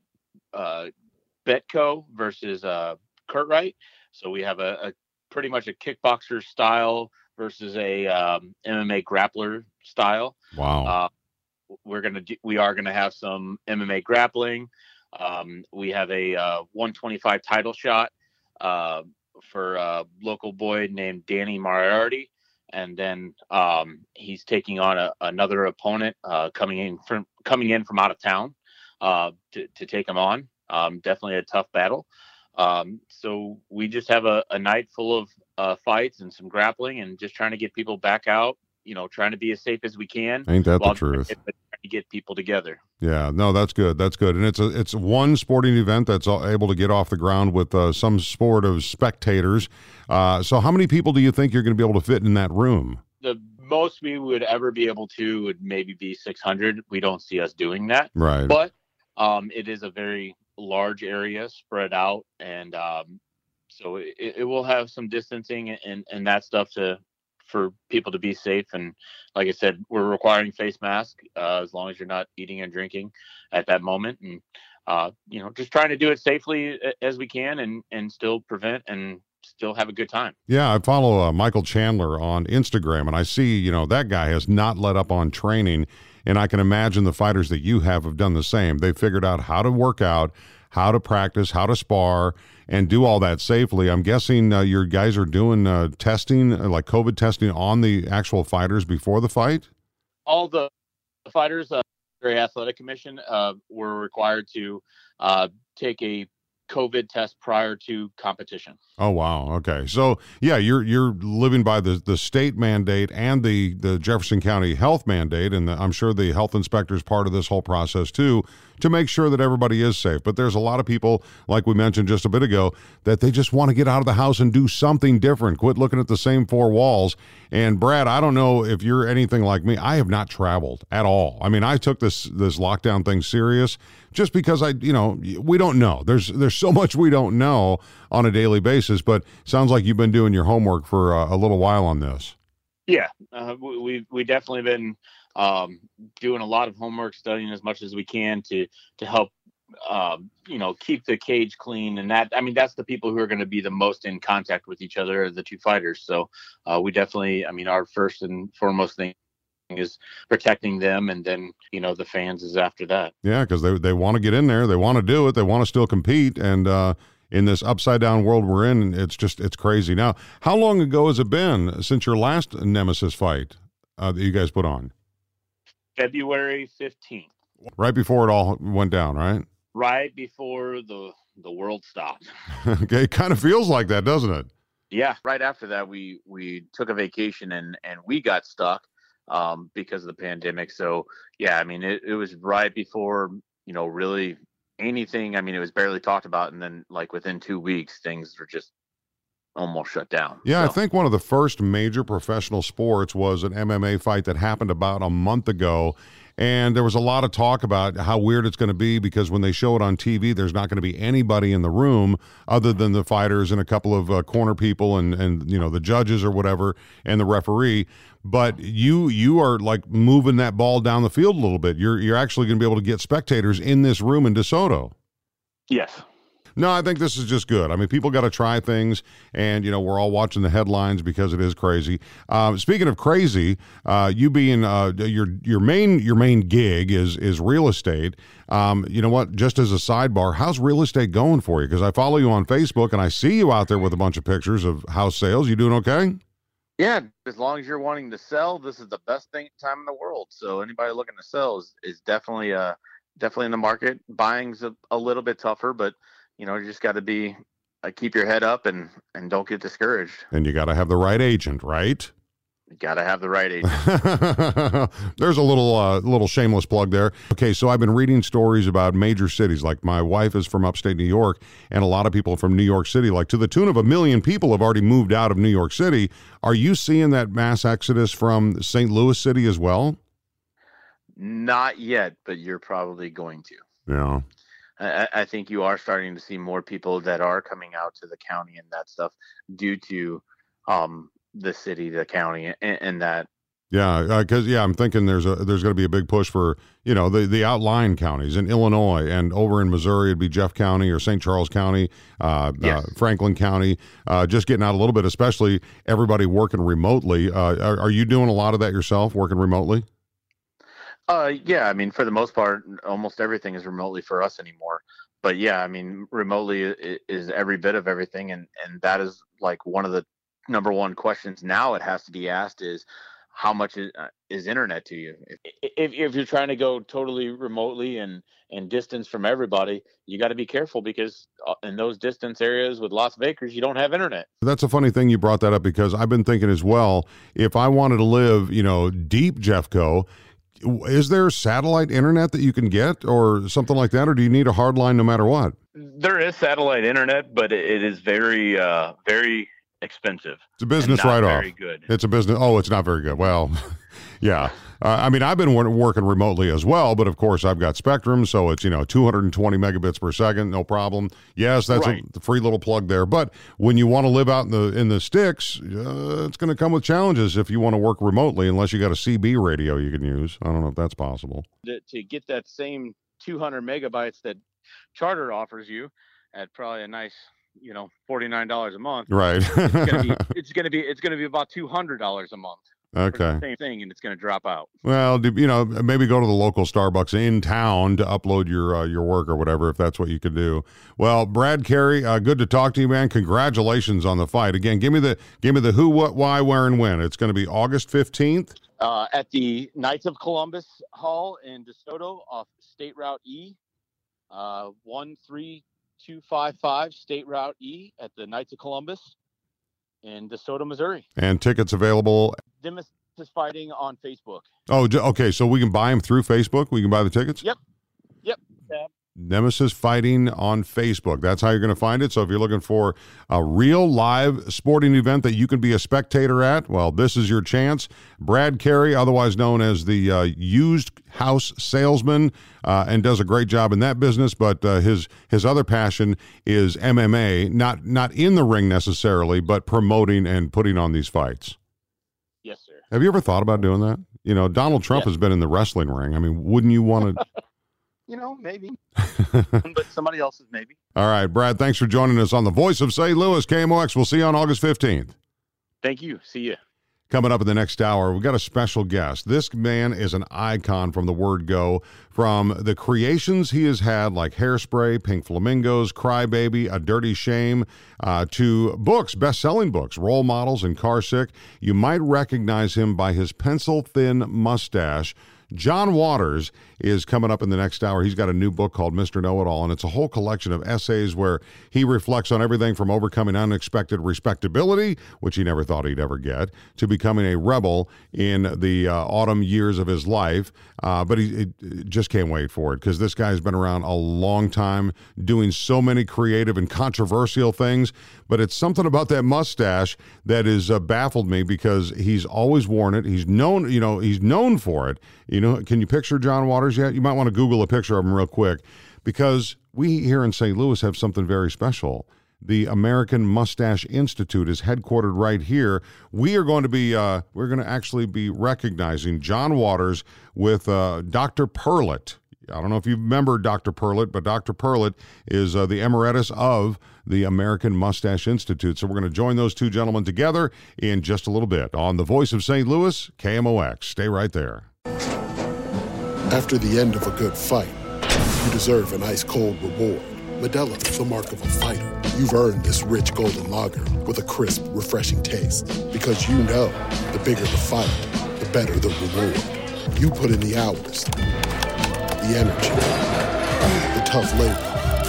a Betco versus uh, Kurt Wright. So we have a, a pretty much a kickboxer style versus a um, M M A grappler style. Wow. Uh, we're gonna do, we are gonna have some M M A grappling. Um, we have a uh, one twenty-five title shot uh, for a local boy named Danny Moriarty. And then um, he's taking on a, another opponent uh, coming in from coming in from out of town uh, to, to take him on. Um, definitely a tough battle. Um, so we just have a, a night full of uh, fights and some grappling and just trying to get people back out, you know, trying to be as safe as we can. Ain't that the while truth? Trying to get people together. Yeah, no, that's good. That's good. And it's a it's one sporting event that's able to get off the ground with uh, some sport of spectators. Uh, so how many people do you think you're going to be able to fit in that room? The most we would ever be able to would maybe be six hundred. We don't see us doing that. Right. But um, it is a very large area spread out. And um, so it, it will have some distancing and, and that stuff to for people to be safe. And like I said, we're requiring face mask uh, as long as you're not eating and drinking at that moment. And, uh, you know, just trying to do it safely as we can and, and still prevent and still have a good time. Yeah, I follow uh, Michael Chandler on Instagram, and I see, you know, that guy has not let up on training. And I can imagine the fighters that you have have done the same. They figured out how to work out, how to practice, how to spar, and do all that safely. I'm guessing uh, your guys are doing uh, testing, uh, like COVID testing on the actual fighters before the fight? All the fighters, uh, the Athletic Commission, uh, were required to uh, take a COVID test prior to competition. Oh, wow. Okay. So, yeah, you're you're living by the, the state mandate and the, the Jefferson County health mandate, and the, I'm sure the health inspector is part of this whole process, too, to make sure that everybody is safe. But there's a lot of people, like we mentioned just a bit ago, that they just want to get out of the house and do something different, quit looking at the same four walls. And, Brad, I don't know if you're anything like me. I have not traveled at all. I mean, I took this this lockdown thing serious just because I, you know, we don't know. There's there's there's so much we don't know on a daily basis, but sounds like you've been doing your homework for uh, a little while on this. Yeah, uh, we we we definitely been um, doing a lot of homework, studying as much as we can to to help uh, you know keep the cage clean, and that I mean that's the people who are going to be the most in contact with each other, the two fighters. So uh, we definitely, I mean, our first and foremost thing is protecting them, and then you know the fans is after that. Yeah, because they they want to get in there, they want to do it, they want to still compete, and uh, in this upside down world we're in, it's just it's crazy. Now, how long ago has it been since your last Nemesis fight uh, that you guys put on? February fifteenth. Right before it all went down, right? Right before the the world stopped. Okay, it kind of feels like that, doesn't it? Yeah, right after that we we took a vacation and and we got stuck um because of the pandemic. So yeah, I mean it, it was right before, you know, really anything. I mean, it was barely talked about, and then like within two weeks things were just almost shut down. Yeah, so. I think one of the first major professional sports was an M M A fight that happened about a month ago. And there was a lot of talk about how weird it's going to be because when they show it on T V, there's not going to be anybody in the room other than the fighters and a couple of uh, corner people and, and, you know, the judges or whatever and the referee. But you you are like moving that ball down the field a little bit. You're, you're actually going to be able to get spectators in this room in DeSoto. Yes. No, I think this is just good. I mean, people got to try things, and, you know, we're all watching the headlines because it is crazy. Uh, speaking of crazy, uh, you being uh, your your main your main gig is is real estate. Um, you know what? Just as a sidebar, how's real estate going for you? Because I follow you on Facebook, and I see you out there with a bunch of pictures of house sales. You doing okay? Yeah, as long as you're wanting to sell, this is the best thing time in the world. So anybody looking to sell is, is definitely uh definitely in the market. Buying's a, a little bit tougher, but you know, you just got to be, uh, keep your head up and, and don't get discouraged. And you got to have the right agent, right? You got to have the right agent. There's a little, uh, little shameless plug there. Okay. So I've been reading stories about major cities. Like my wife is from upstate New York, and a lot of people from New York City, like to the tune of a million people have already moved out of New York City. Are you seeing that mass exodus from Saint Louis City as well? Not yet, but you're probably going to. Yeah. I, I think you are starting to see more people that are coming out to the county and that stuff due to um, the city, the county, and, and that. Yeah, because uh, yeah, I'm thinking there's a there's going to be a big push for, you know, the the outlying counties in Illinois, and over in Missouri it'd be Jeff County or Saint Charles County, uh, yes. uh, Franklin County, uh, just getting out a little bit, especially everybody working remotely. Uh, are, are you doing a lot of that yourself, working remotely? Uh, yeah, I mean, for the most part, almost everything is remotely for us anymore. But yeah, I mean, remotely is, is every bit of everything. And, and that is like one of the number one questions now it has to be asked is how much is, uh, is internet to you? If, if, if you're trying to go totally remotely and, and distance from everybody, you got to be careful because in those distance areas with lots of acres, you don't have internet. That's a funny thing you brought that up because I've been thinking as well, if I wanted to live, you know, deep Jeffco, is there satellite internet that you can get or something like that? Or do you need a hard line no matter what? There is satellite internet, but it is very, uh, very expensive. It's a business write-off. Very good. It's a business. Oh, it's not very good. Well, yeah. Uh, I mean, I've been wor- working remotely as well, but of course I've got Spectrum, so it's, you know, two hundred twenty megabits per second, no problem. Yes, that's right. a free little plug there. But when you want to live out in the in the sticks, uh, it's going to come with challenges if you want to work remotely, unless you got a C B radio you can use. I don't know if that's possible. To, to get that same two hundred megabytes that Charter offers you at probably a nice, you know, forty-nine dollars a month. Right. it's gonna be it's gonna be it's gonna be about two hundred dollars a month. Okay. Same thing, and it's going to drop out. Well, you know, maybe go to the local Starbucks in town to upload your uh, your work or whatever, if that's what you could do. Well, Brad Carey, uh, good to talk to you, man. Congratulations on the fight. Again, give me the give me the who, what, why, where, and when. It's going to be August fifteenth. Uh, at the Knights of Columbus Hall in DeSoto off State Route E, uh, one three two five five State Route E at the Knights of Columbus in DeSoto, Missouri. And tickets available. Nemesis Fighting on Facebook. Oh, okay. So we can buy them through Facebook? We can buy the tickets? Yep. Yep. Nemesis Fighting on Facebook. That's how you're going to find it. So if you're looking for a real live sporting event that you can be a spectator at, well, this is your chance. Brad Carey, otherwise known as the uh, used house salesman, uh, and does a great job in that business, but uh, his his other passion is M M A, not not in the ring necessarily, but promoting and putting on these fights. Yes, sir. Have you ever thought about doing that? You know, Donald Trump Yeah. has been in the wrestling ring. I mean, wouldn't you want to... You know, maybe. But somebody else's maybe. All right, Brad, thanks for joining us on the Voice of Saint Louis, K M O X. We'll see you on August fifteenth. Thank you. See you. Coming up in the next hour, we've got a special guest. This man is an icon from the word go, from the creations he has had like Hairspray, Pink Flamingos, Crybaby, A Dirty Shame, uh, to books, best-selling books, Role Models, and Car Sick. You might recognize him by his pencil-thin mustache. John Waters is coming up in the next hour. He's got a new book called Mister Know-It-All, and it's a whole collection of essays where he reflects on everything from overcoming unexpected respectability, which he never thought he'd ever get, to becoming a rebel in the uh, autumn years of his life. Uh, but he it, just can't wait for it, because this guy's been around a long time doing so many creative and controversial things. But it's something about that mustache that has uh, baffled me, because he's always worn it. He's known, you know, he's known for it. You know, can you picture John Waters yet? You might want to Google a picture of him real quick, because we here in Saint Louis have something very special. The American Mustache Institute is headquartered right here. We are going to be, uh, we're going to actually be recognizing John Waters with uh, Doctor Perlett. I don't know if you remember Doctor Perlett, but Doctor Perlett is uh, the emeritus of the American Mustache Institute. So we're going to join those two gentlemen together in just a little bit on the Voice of Saint Louis, K M O X. Stay right there. After the end of a good fight, you deserve an ice-cold reward. Modelo is the mark of a fighter. You've earned this rich golden lager with a crisp, refreshing taste. Because you know, the bigger the fight, the better the reward. You put in the hours, the energy, the tough labor.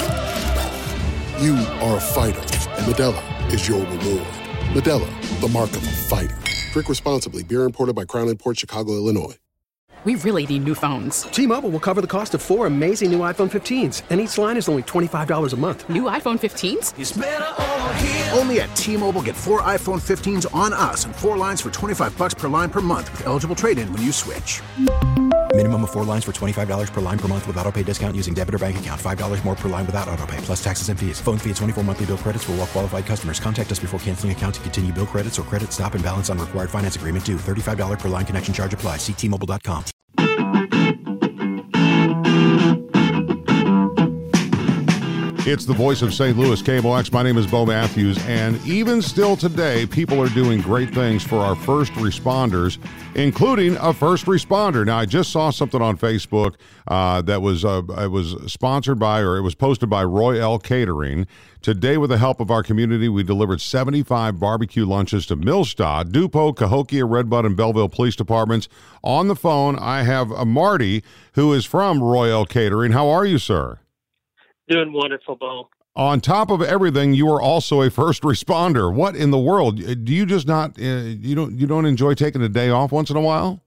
You are a fighter, and Modelo is your reward. Modelo, the mark of a fighter. Drink responsibly. Beer imported by Crown Imports, Chicago, Illinois. We really need new phones. T-Mobile will cover the cost of four amazing new iPhone fifteens, and each line is only twenty-five dollars a month. New iPhone fifteens? It's better over here. Only at T-Mobile, get four iPhone fifteens on us and four lines for twenty-five bucks per line per month with eligible trade-in when you switch. Minimum of four lines for twenty-five dollars per line per month with autopay discount using debit or bank account. five dollars more per line without autopay, plus taxes and fees. Phone fee at twenty-four monthly bill credits for well-qualified customers. Contact us before canceling account to continue bill credits or credit stop and balance on required finance agreement due. thirty-five dollars per line connection charge applies. See T Mobile dot com. It's the Voice of Saint Louis, K M O X. My name is Bo Matthews, and even still today, people are doing great things for our first responders, including a first responder. Now, I just saw something on Facebook uh, that was uh, it was sponsored by, or it was posted by Royale Catering. Today, with the help of our community, we delivered seventy-five barbecue lunches to Millstadt, Dupo, Cahokia, Redbud, and Belleville Police Departments. On the phone, I have a Marty, who is from Royale Catering. How are you, sir? Doing wonderful, Bo. On top of everything, you are also a first responder. What in the world? Do you just not, uh, you don't, you don't enjoy taking a day off once in a while?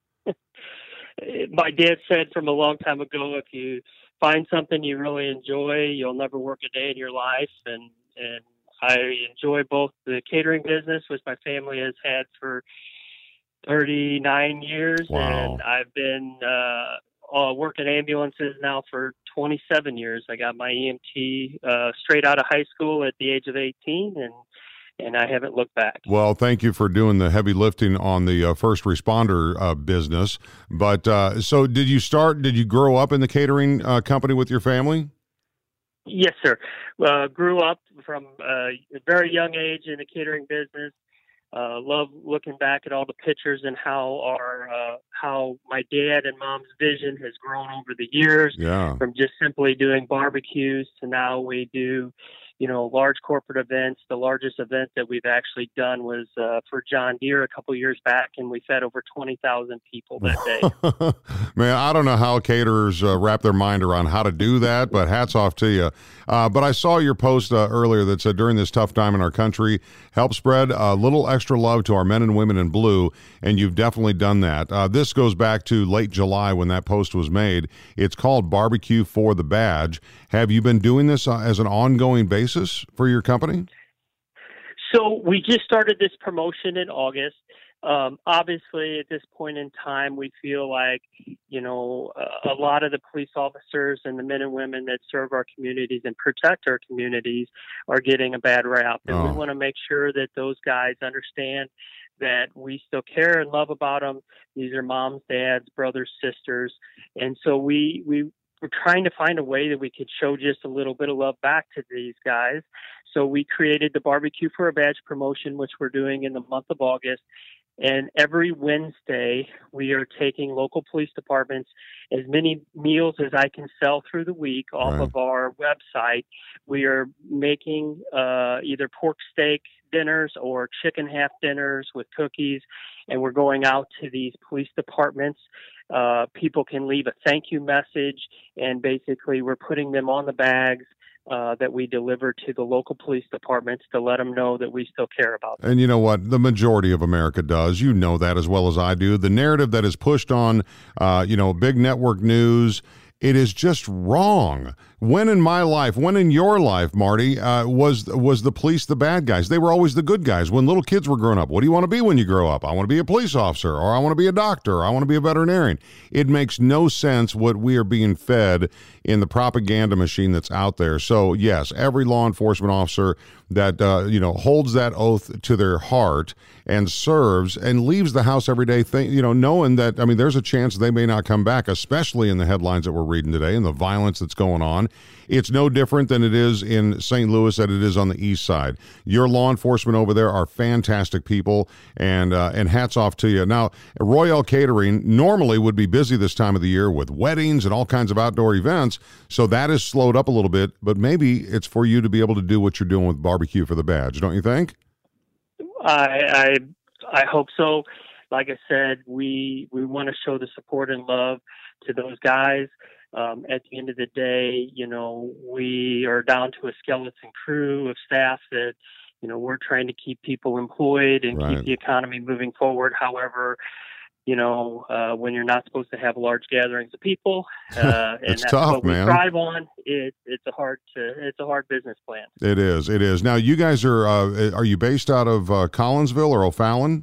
My dad said from a long time ago, if you find something you really enjoy, you'll never work a day in your life. And, and I enjoy both the catering business, which my family has had for thirty-nine years. Wow. And I've been, uh, Uh, working ambulances now for twenty-seven years. I got my E M T uh, straight out of high school at the age of eighteen, and and I haven't looked back. Well, thank you for doing the heavy lifting on the uh, first responder uh, business. But uh, so did you start, did you grow up in the catering uh, company with your family? Yes, sir. Uh, grew up from uh, a very young age in the catering business. Uh, love looking back at all the pictures and how our uh, how my dad and mom's vision has grown over the years. Yeah. From just simply doing barbecues to now we do you know, large corporate events. The largest event that we've actually done was uh, for John Deere a couple years back, and we fed over twenty thousand people that day. Man, I don't know how caterers uh, wrap their mind around how to do that, but hats off to you. Uh, but I saw your post uh, earlier that said during this tough time in our country, help spread a little extra love to our men and women in blue, and you've definitely done that. Uh, this goes back to late July when that post was made. It's called Barbecue for the Badge. Have you been doing this uh, as an ongoing basis for your company? So we just started this promotion in August. Um, obviously, at this point in time, we feel like, you know, a, a lot of the police officers and the men and women that serve our communities and protect our communities are getting a bad rap. And Oh. we want to make sure that those guys understand that we still care and love about them. These are moms, dads, brothers, sisters. And so we, we, we're trying to find a way that we could show just a little bit of love back to these guys. So we created the Barbecue for a Badge promotion, which we're doing in the month of August. And every Wednesday, we are taking local police departments as many meals as I can sell through the week off Right. of our website. We are making uh, either pork steak dinners or chicken half dinners with cookies, and we're going out to these police departments. Uh, people can leave a thank you message, and basically we're putting them on the bags Uh, that we deliver to the local police departments to let them know that we still care about them. And you know what? The majority of America does. You know that as well as I do. The narrative that is pushed on, uh, you know, big network news, it is just wrong. When in my life, when in your life, Marty, uh, was was the police the bad guys? They were always the good guys. When little kids were growing up, what do you want to be when you grow up? I want to be a police officer, or I want to be a doctor, or I want to be a veterinarian. It makes no sense what we are being fed in the propaganda machine that's out there. So yes, every law enforcement officer that uh, you know holds that oath to their heart and serves and leaves the house every day, think, you know, knowing that, I mean, there's a chance they may not come back, especially in the headlines that we're reading today and the violence that's going on. It's no different than it is in Saint Louis that it is on the east side. Your law enforcement over there are fantastic people, and uh, and hats off to you. Now, Royale Catering normally would be busy this time of the year with weddings and all kinds of outdoor events, so that has slowed up a little bit, but maybe it's for you to be able to do what you're doing with Barbecue for the Badge, don't you think? I, I I hope so. Like I said, we we want to show the support and love to those guys. Um, at the end of the day, you know, we are down to a skeleton crew of staff that, you know, we're trying to keep people employed and Right. keep the economy moving forward. However, you know, uh, when you're not supposed to have large gatherings of people, uh, and It's that's tough, what we man. thrive on, it, it's a hard to it's a hard business plan. It is. It is. Now, you guys are uh, are you based out of uh, Collinsville or O'Fallon?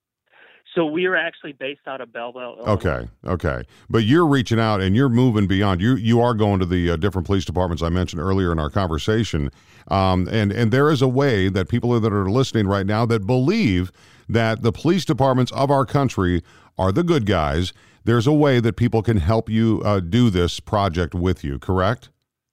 So we are actually based out of Belleville, Illinois. Okay, okay. But you're reaching out and you're moving beyond. You you are going to the uh, different police departments I mentioned earlier in our conversation. Um, and, and there is a way that people that are listening right now that believe that the police departments of our country are the good guys. There's a way that people can help you uh, do this project with you, correct?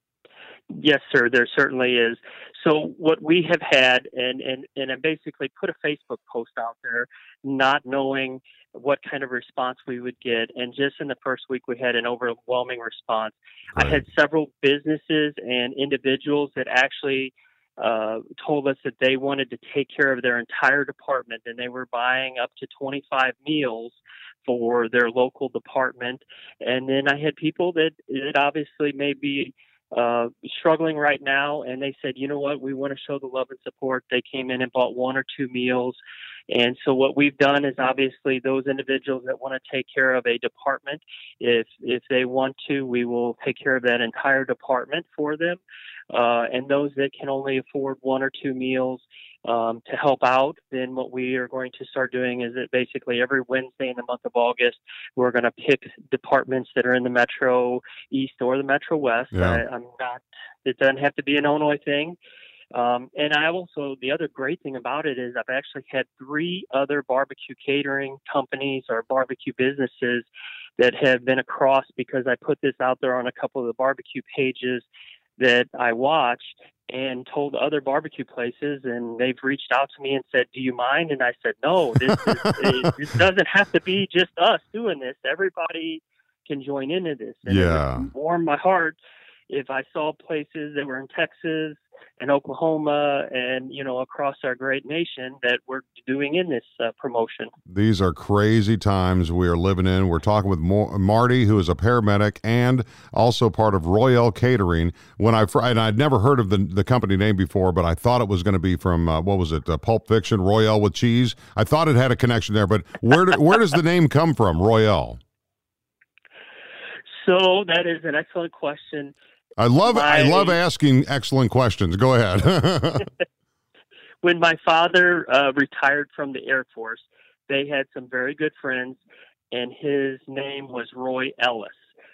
Yes, sir. There certainly is. So what we have had, and, and, and I basically put a Facebook post out there, not knowing what kind of response we would get. And just in the first week, we had an overwhelming response. Right. I had several businesses and individuals that actually uh, told us that they wanted to take care of their entire department, and they were buying up to twenty-five meals for their local department. And then I had people that, that obviously may be uh, struggling right now, and they said, you know what, we want to show the love and support. They came in and bought one or two meals. And so what we've done is obviously those individuals that want to take care of a department, if if they want to, we will take care of that entire department for them. Uh, and those that can only afford one or two meals um, to help out, then what we are going to start doing is that basically every Wednesday in the month of August, we're going to pick departments that are in the Metro East or the Metro West. Yeah. I, I'm not, it doesn't have to be an Illinois thing. Um, and I also, the other great thing about it is I've actually had three other barbecue catering companies or barbecue businesses that have been across because I put this out there on a couple of the barbecue pages that I watch and told other barbecue places, and they've reached out to me and said, do you mind? And I said, no, this, is, it, this doesn't have to be just us doing this. Everybody can join into this. And Yeah. it would warm my heart if I saw places that were in Texas, and Oklahoma and, you know, across our great nation that we're doing in this uh, promotion. These are crazy times we are living in. We're talking with Mo- Marty, who is a paramedic and also part of Royale Catering. When I and I'd never heard of the the company name before, but I thought it was going to be from uh, what was it, uh, Pulp Fiction, Royale with cheese. I thought it had a connection there, but where do, where does the name come from, Royale? So that is an excellent question. I love my, I love asking excellent questions. Go ahead. When my father uh, retired from the Air Force, they had some very good friends, and his name was Roy Ellis.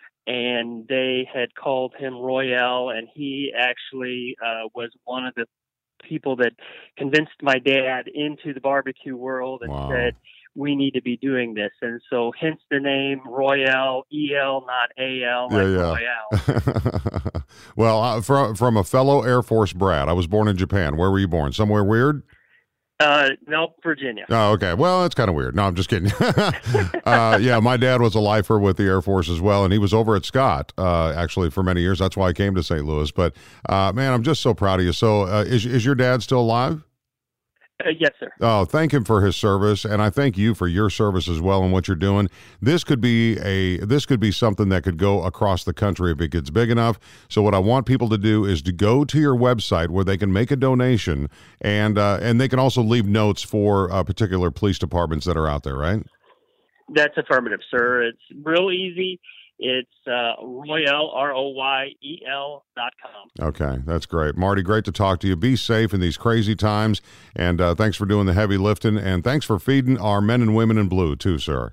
And they had called him Royale, and he actually uh, was one of the people that convinced my dad into the barbecue world and Wow. said, we need to be doing this. And so hence the name Royale, E L, not A L, like yeah, Royale. Well, uh, from, from a fellow Air Force brat, I was born in Japan. Where were you born? Somewhere weird? Uh, no, Virginia. Oh, okay. Well, that's kind of weird. No, I'm just kidding. uh, yeah, my dad was a lifer with the Air Force as well, and he was over at Scott, uh, actually, for many years. That's why I came to Saint Louis. But, uh, man, I'm just so proud of you. So uh, is, is your dad still alive? Uh, yes, sir. Oh, thank him for his service, and I thank you for your service as well and what you're doing. This could be a this could be something that could go across the country if it gets big enough. So what I want people to do is to go to your website where they can make a donation, and uh, and they can also leave notes for uh, particular police departments that are out there, right? That's affirmative, sir. It's real easy. It's uh, Royale, R O Y E L dot com. Okay, that's great. Marty, great to talk to you. Be safe in these crazy times, and uh, thanks for doing the heavy lifting, and thanks for feeding our men and women in blue, too, sir.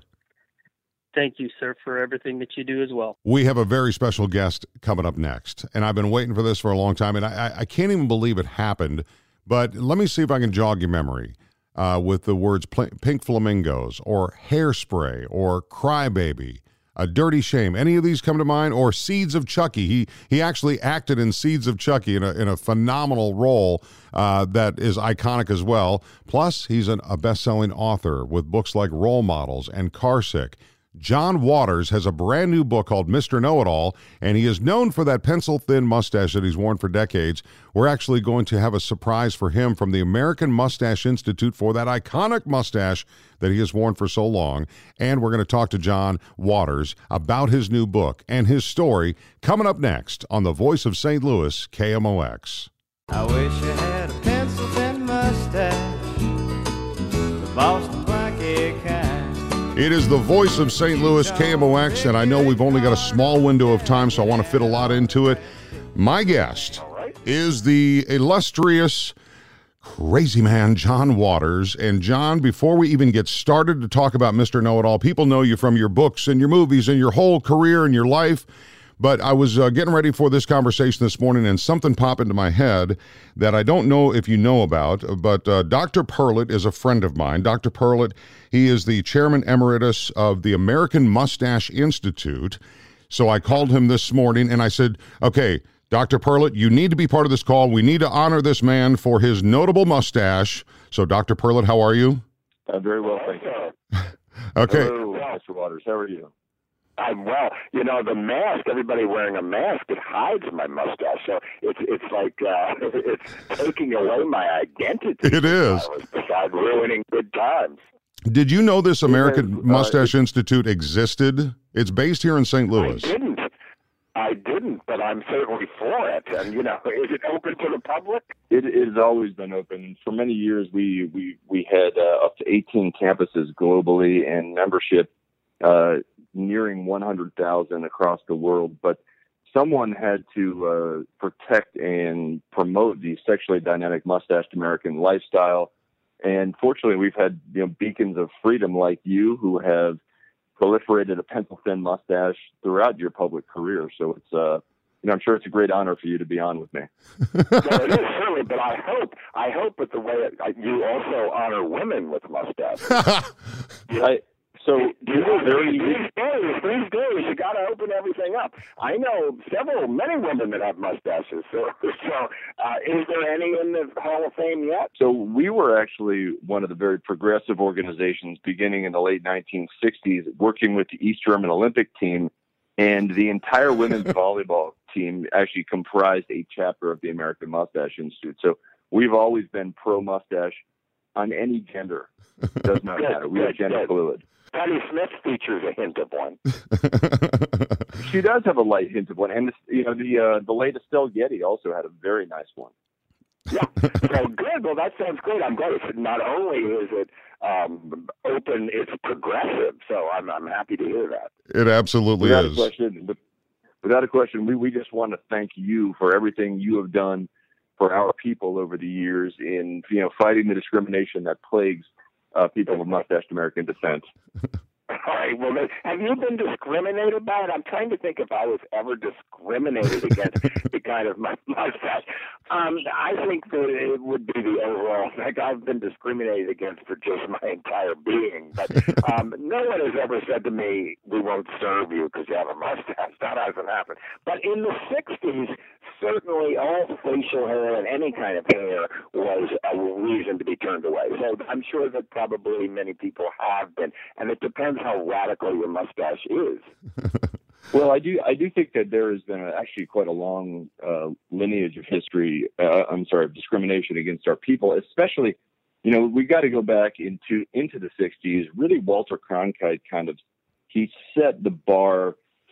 Thank you, sir, for everything that you do as well. We have a very special guest coming up next, and I've been waiting for this for a long time, and I, I can't even believe it happened, but let me see if I can jog your memory uh, with the words pl- Pink Flamingos or Hairspray or Crybaby. A Dirty Shame. Any of these come to mind? Or Seeds of Chucky. He he actually acted in Seeds of Chucky in a, in a phenomenal role uh, that is iconic as well. Plus, he's an, a best-selling author with books like Role Models and Carsick. John Waters has a brand new book called Mister Know-It-All, and he is known for that pencil-thin mustache that he's worn for decades. We're actually going to have a surprise for him from the American Mustache Institute for that iconic mustache that he has worn for so long. And we're going to talk to John Waters about his new book and his story coming up next on The Voice of Saint Louis, K M O X. I wish I had a pencil-thin mustache, the Boston black-egg kind. It is the Voice of Saint Louis, K M O X, and I know we've only got a small window of time, so I want to fit a lot into it. My guest is the illustrious crazy man, John Waters. And John, before we even get started to talk about Mister Know-It-All, people know you from your books and your movies and your whole career and your life. But I was uh, getting ready for this conversation this morning, and something popped into my head that I don't know if you know about, but uh, Doctor Perlett is a friend of mine. Doctor Perlett, he is the chairman emeritus of the American Mustache Institute. So I called him this morning, and I said, okay, Doctor Perlett, you need to be part of this call. We need to honor this man for his notable mustache. So, Doctor Perlett, how are you? I'm very well, thank you. Okay. Hello, Mister Waters. How are you? I'm well. You know, the mask, everybody wearing a mask, it hides my mustache. So it's it's like uh, it's taking away my identity. It is. Besides ruining good times. Did you know this American is, uh, Mustache Institute existed? It's based here in Saint Louis. I didn't. I didn't, but I'm certainly for it. And, you know, is it open to the public? It, it has always been open. For many years, we, we, we had uh, up to eighteen campuses globally and membership uh, nearing one hundred thousand across the world. But someone had to uh, protect and promote the sexually dynamic mustached American lifestyle. And fortunately, we've had, you know, beacons of freedom like you who have proliferated a pencil-thin mustache throughout your public career. So it's, uh, you know, I'm sure it's a great honor for you to be on with me. Well, it is certainly, but I hope, I hope with the way it, you also honor women with mustaches. I, so you know, very these days, these days, you got to open everything up. I know several, many women that have mustaches. So, so uh, is there any in the Hall of Fame yet? So we were actually one of the very progressive organizations beginning in the late nineteen sixties, working with the East German Olympic team And the entire women's volleyball team actually comprised a chapter of the American Mustache Institute. So we've always been pro mustache on any gender. It does not Good, matter. We are good, gender good. fluid. Patty Smith features a hint of one. She does have a light hint of one. And, you know, the uh, the late Estelle Getty also had a very nice one. Yeah, so good. Well, that sounds great. I'm glad. It's not only is it um, open, it's progressive. So I'm I'm happy to hear that. It absolutely without is. A question, but without a question, we, we just want to thank you for everything you have done for our people over the years in, you know, fighting the discrimination that plagues uh, people of mustached American descent. All right. Well, then, have you been discriminated by it? I'm trying to think if I was ever discriminated against the kind of mustache. Um, I think that it would be the overall thing. I've been discriminated against for just my entire being. But um, no one has ever said to me, we won't serve you because you have a mustache. That hasn't happened. But in the sixties, certainly all facial hair and any kind of hair was a reason to be turned away. So I'm sure that probably many people have been. And it depends how radical your mustache is. Well, I do. I do think that there has been a, actually quite a long uh, lineage of history. Uh, I'm sorry, of discrimination against our people, especially. You know, we got to go back into into the sixties. Really, Walter Cronkite kind of he set the bar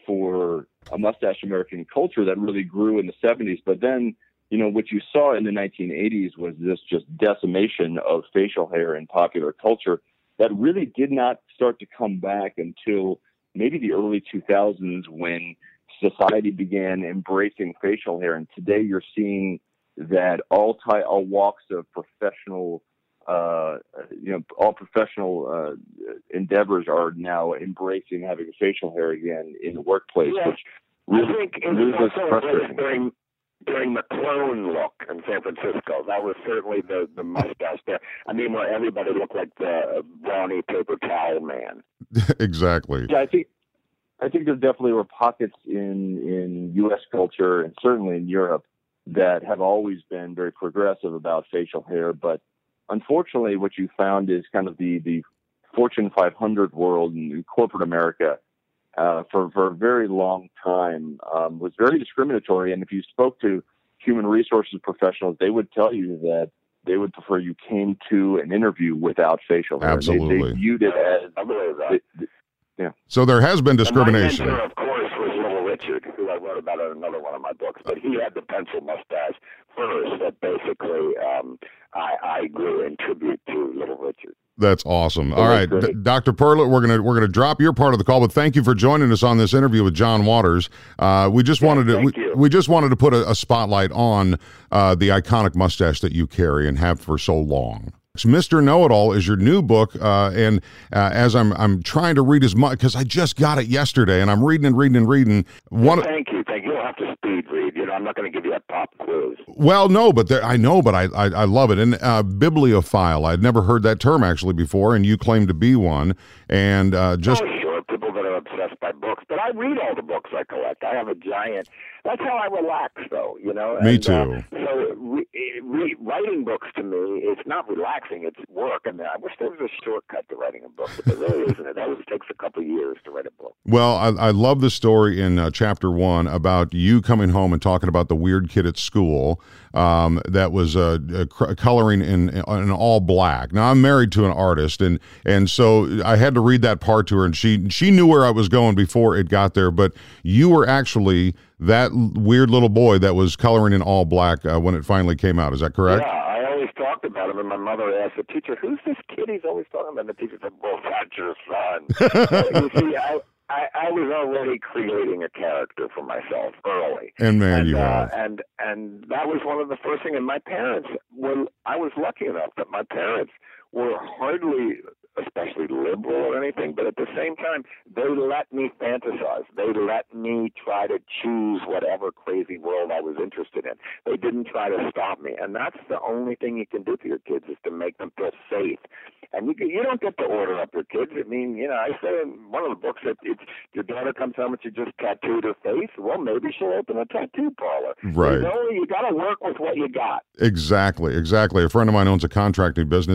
for a mustache American culture that really grew in the seventies. But then, you know, what you saw in the nineteen eighties was this just decimation of facial hair in popular culture that really did not start to come back until maybe the early two thousands, when society began embracing facial hair. And today you're seeing that all ty- all walks of professional, uh, you know, all professional uh, endeavors are now embracing having facial hair again in the workplace, Yeah. which really, I think it really was was also frustrating. during during the clone look in San Francisco. That was certainly the, the mustache there. I mean, where everybody looked like the brownie paper towel man. Exactly. Yeah, I think I think there definitely were pockets in in U S culture and certainly in Europe that have always been very progressive about facial hair, but unfortunately, what you found is kind of the the Fortune five hundred world and corporate America uh, for for a very long time um, was very discriminatory. And if you spoke to human resources professionals, they would tell you that they would prefer you came to an interview without facial hair. Absolutely. They, they viewed it as I believe that. they- yeah. So there has been And discrimination. my mentor, of course, was Little Richard, who I wrote about in another one of my books. But he had the pencil mustache first that basically um, I, I grew in tribute to Little Richard. That's awesome. Oh, All that's right, great. D- Doctor Perlett, we're gonna we're gonna drop your part of the call, but thank you for joining us on this interview with John Waters. Uh, we just wanted to we, we just wanted to put a, a spotlight on uh, the iconic mustache that you carry and have for so long. Mister Know-It-All is your new book, uh, and uh, as I'm I'm trying to read as much because I just got it yesterday, and I'm reading and reading and reading. One, Thank you. Thank you. You don't have to speed read. You know, I'm not going to give you a pop quiz. well, no, but there, I know, but I, I I love it. And uh, bibliophile, I'd never heard that term actually before, and you claim to be one. And uh, just Oh, sure. People that are obsessed by books. But I read all the books I collect. I have a giant. That's how I relax, though, you know? Me and, too. Uh, so re- re- writing books to me, it's not relaxing. It's work. And I wish there was a shortcut to writing a book, but there really isn't. It always takes a couple of years to write a book. Well, I, I love the story in uh, chapter one about you coming home and talking about the weird kid at school um, that was uh, uh, cr- coloring in, in all black. Now, I'm married to an artist, and and so I had to read that part to her, and she she knew where I was going before it got there. But you were actually that l- weird little boy that was coloring in all black uh, when it finally came out. Is that correct? Yeah, I always talked about him, and my mother asked the teacher, "Who's this kid he's always talking about?" And the teacher said, "Well, that's your son." You see, I, I, I was already creating a character for myself early. And man, and, you uh, have. and and that was one of the first things. And my parents were. I was lucky enough that my parents were hardly especially liberal or anything, but at the same time, they let me fantasize. They let me try to choose whatever crazy world I was interested in. They didn't try to stop me, and that's the only thing you can do for your kids is to make them feel safe. And you can, you don't get to order up your kids. I mean, you know, I say in one of the books that it's your daughter comes home and she just tattooed her face. Well, maybe she'll open a tattoo parlor. Right. You know, you got to work with what you got. Exactly, exactly. A friend of mine owns a contracting business. He said the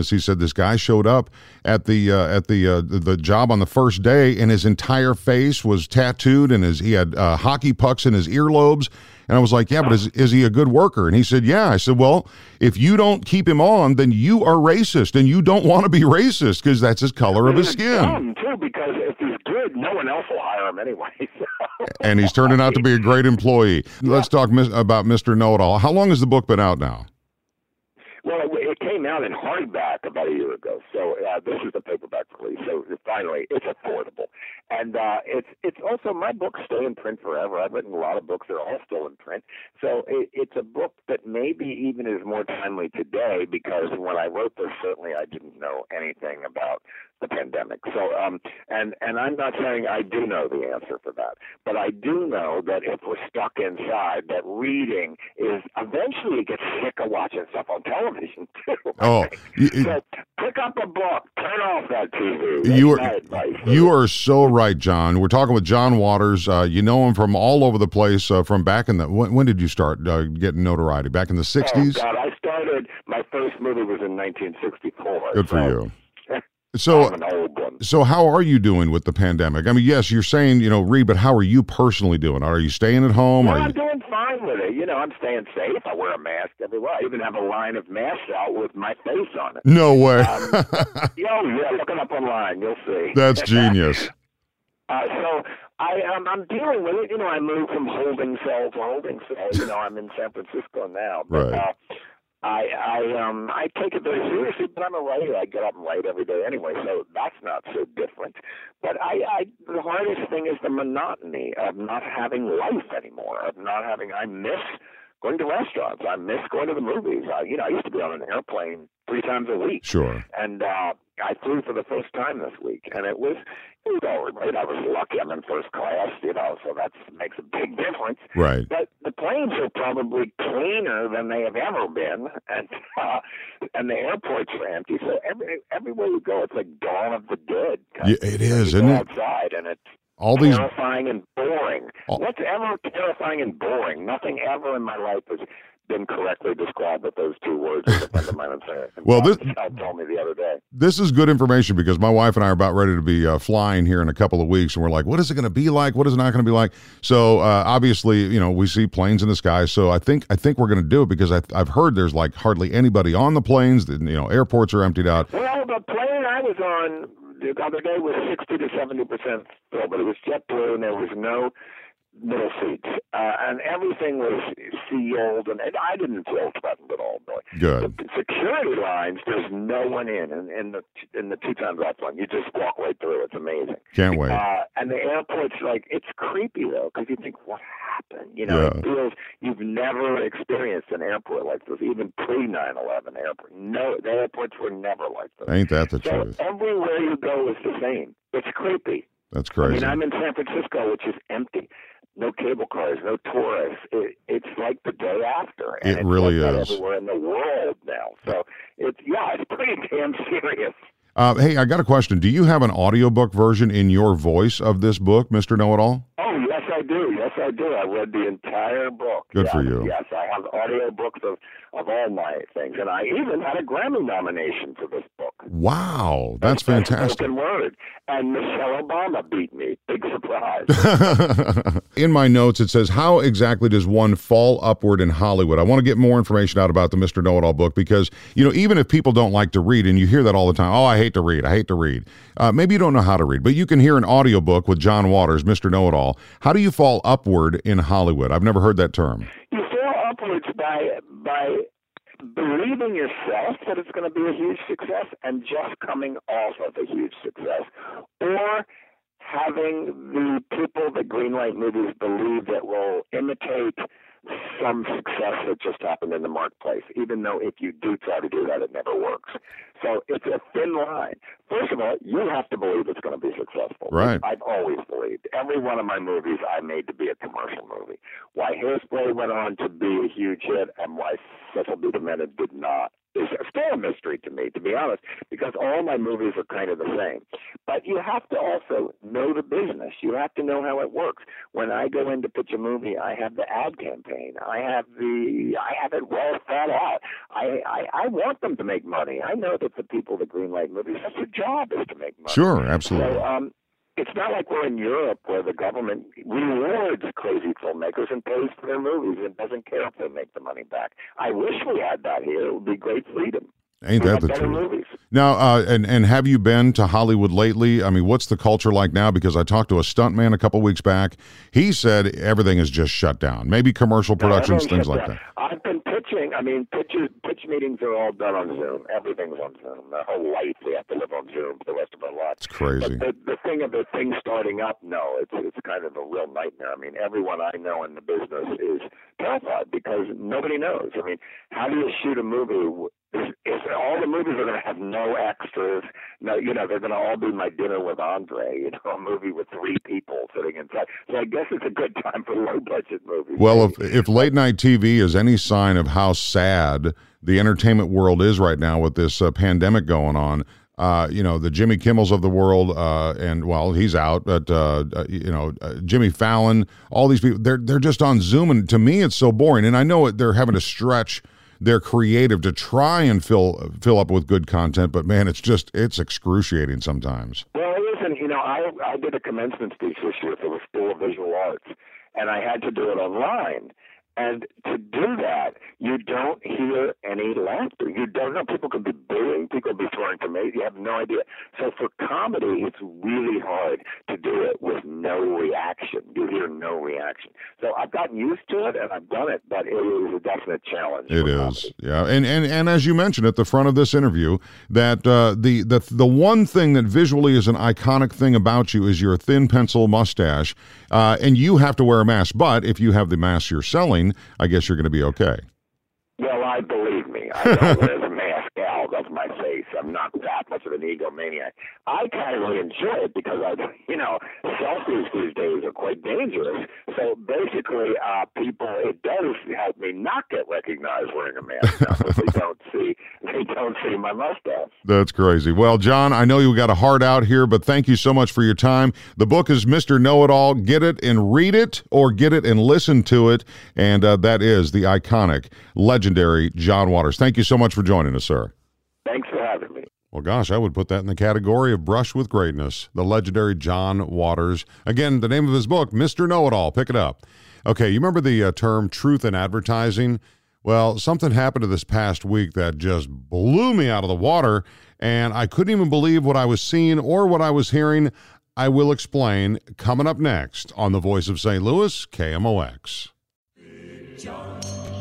this guy showed up at the uh, at the, uh, the the job on the first day, and his entire face was tattooed, and his he had uh, hockey pucks in his earlobes. And I was like, yeah, but is, is he a good worker? And he said, yeah. I said, well, if you don't keep him on, then you are racist, and you don't want to be racist because that's his color of his skin. Dumb, too, because if he's good, no one else will hire him anyway. So. And he's turning out to be a great employee. Yeah. Let's talk mis- about Mister Know-It-All. How long has the book been out now? Well, it, it came out in hardback about a year ago, so uh, this is the paperback release. So finally, it's affordable, and uh, it's it's also my books stay in print forever. I've written a lot of books that are all still in print, so it, it's a book that maybe even is more timely today because when I wrote this, certainly I didn't know anything about the pandemic. So, um, and and I'm not saying I do know the answer for that, but I do know that if we're stuck inside, that reading is eventually you get sick of watching stuff on television too. Oh, you, so pick up a book, turn off that T V. That's you my are advice. you are so right, John. We're talking with John Waters. Uh, you know him from all over the place. Uh, from back in the when, when did you start uh, getting notoriety? Back in the sixties? Oh God, I started. My first movie was in nineteen sixty-four. Good for so. you. So, so how are you doing with the pandemic? I mean, yes, you're saying, you know, read, but how are you personally doing? Are you staying at home? Well, are you... I'm doing fine with it. You know, I'm staying safe. I wear a mask everywhere. I even have a line of masks out with my face on it. No way. um, yo, yeah, look it up online. You'll see. That's genius. uh, so I, um, I'm dealing with it. You know, I moved from holding cell to holding cell. You know, I'm in San Francisco now. But, right. Uh, I I um I take it very seriously, but I'm a writer. I get up and write every day anyway, so that's not so different. But I, I the hardest thing is the monotony of not having life anymore, of not having. I miss going to restaurants. I miss going to the movies. I, you know, I used to be on an airplane three times a week. Sure. And uh, I flew for the first time this week, and it was it was all right. I was lucky. I'm in first class, you know, so that makes a big difference. Right. But the planes are probably cleaner than they have ever been, and uh, and the airports are empty. So every everywhere you go, it's like Dawn of the Dead. Yeah, it is, isn't it? Outside, and it's all these terrifying and boring. All... What's ever terrifying and boring? Nothing ever in my life has been correctly described with those two words. As a friend of mine said. Well, this told me the other day. This is good information because my wife and I are about ready to be uh, flying here in a couple of weeks, and we're like, what is it going to be like? What is it not going to be like? So uh, obviously, you know, we see planes in the sky. So I think I think we're going to do it because I, I've heard there's like hardly anybody on the planes. You know, airports are emptied out. Well, the plane I was on the other day was sixty to seventy percent full, but it was JetBlue, and there was no middle seats, uh, and everything was sealed, and, and I didn't feel threatened at all. Boy. Good. The security lines, there's no one in, in, in the in the two times I've flown. You just walk right through. It's amazing. Can't wait. Uh, and the airport's like, it's creepy though, because you think, what happened? You know, Yeah. it feels you've never experienced an airport like this, even pre nine eleven airport. No, the airports were never like this. Ain't that the so truth? everywhere you go is the same. It's creepy. That's I crazy. mean, I'm in San Francisco, which is empty. No cable cars, no tourists. It, it's like the day after. And It it's really like that is. everywhere in the world now. So it's yeah, it's pretty damn serious. Uh, hey, I got a question. Do you have an audiobook version in your voice of this book, Mister Know-It-All? Oh yes, I do. Yes, I do. I read the entire book. Good yeah, for you. Yes, I have audio books of of all my things, and I even had a Grammy nomination for this book. Wow, that's Best fantastic. Spoken word, and Michelle Obama beat me. Big surprise. In my notes, it says, how exactly does one fall upward in Hollywood? I want to get more information out about the Mister Know-It-All book because, you know, even if people don't like to read, and you hear that all the time, oh, I hate to read, I hate to read. Uh, maybe you don't know how to read, but you can hear an audiobook with John Waters, Mister Know-It-All. How do you fall upward in Hollywood? I've never heard that term. You fall upwards by by believing yourself that it's going to be a huge success and just coming off of a huge success, or having the people that greenlight movies believe that will imitate some success that just happened in the marketplace, even though if you do try to do that, it never works. So it's a thin line. First of all, you have to believe it's going to be successful. Right. I've always believed. Every one of my movies I made to be a commercial movie. Why Hairspray went on to be a huge hit and why Cecil B. Demented did not. is still a mystery to me, to be honest, because all my movies are kind of the same. But you have to also know the business. You have to know how it works. When I go in to pitch a movie, I have the ad campaign. I have the, I have it well thought out. I, I, I want them to make money. I know that the people that greenlight movies, that's their job, is to make money. Sure, absolutely. So, um, it's not like we're in Europe where the government rewards crazy filmmakers and pays for their movies and doesn't care if they make the money back. I wish we had that here. It would be great freedom. Ain't that the better truth? Movies. Now, uh, and, and have you been to Hollywood lately? I mean, what's the culture like now? Because I talked to a stuntman a couple weeks back. He said everything is just shut down. Maybe commercial productions, no, things like down. that. I've been pitching. I mean, pitch, pitch meetings are all done on Zoom. Everything's on Zoom. The whole life we have to live on Zoom for the rest of our lives. It's crazy. But the, the thing of the thing starting up, no, it's it's kind of a real nightmare. I mean, everyone I know in the business is terrified because nobody knows. I mean, how do you shoot a movie? Is, is all the movies are going to have no extras? No, you know, they're going to all be My Dinner with Andre. You know, a movie with three people sitting inside. So I guess it's a good time for low budget movies. Well, if if late night T V is any sign of how sad the entertainment world is right now with this uh, pandemic going on, uh, you know, the Jimmy Kimmels of the world, uh, and well, he's out, but uh, uh, you know, uh, Jimmy Fallon, all these people, they're they're just on Zoom, and to me, it's so boring. And I know it, they're having to stretch their creative to try and fill fill up with good content, but man, it's just it's excruciating sometimes. Well, listen, you know, I I did a commencement speech this year for the School of Visual Arts, and I had to do it online. And to do that, you don't hear any laughter. You don't know. People could be booing. People could be throwing tomatoes. You have no idea. So for comedy, it's really hard to do it with no reaction. You hear no reaction. So I've gotten used to it, and I've done it, but it is a definite challenge. It is, yeah. And, and and as you mentioned at the front of this interview, that uh, the, the, the one thing that visually is an iconic thing about you is your thin pencil mustache, uh, and you have to wear a mask. But if you have the mask you're selling, I guess you're going to be okay. Well, I believe me. I don't wear the mask out of my face. I'm not that much of an egomaniac. I kind of really enjoy it because, I, you know, selfies these days are quite dangerous. So basically, uh, people, it does help me not get recognized wearing a mask now because they don't see, they don't see my mustache. That's crazy. Well, John, I know you got a heart out here, but thank you so much for your time. The book is Mister Know-It-All. Get it and read it, or get it and listen to it. And uh, that is the iconic, legendary John Waters. Thank you so much for joining us, sir. Thanks for having me. Well, gosh, I would put that in the category of Brush with Greatness, the legendary John Waters. Again, the name of his book, Mister Know-It-All. Pick it up. Okay, you remember the uh, term truth in advertising? Well, something happened to this past week that just blew me out of the water, and I couldn't even believe what I was seeing or what I was hearing. I will explain coming up next on The Voice of Saint Louis, K M O X. Big John.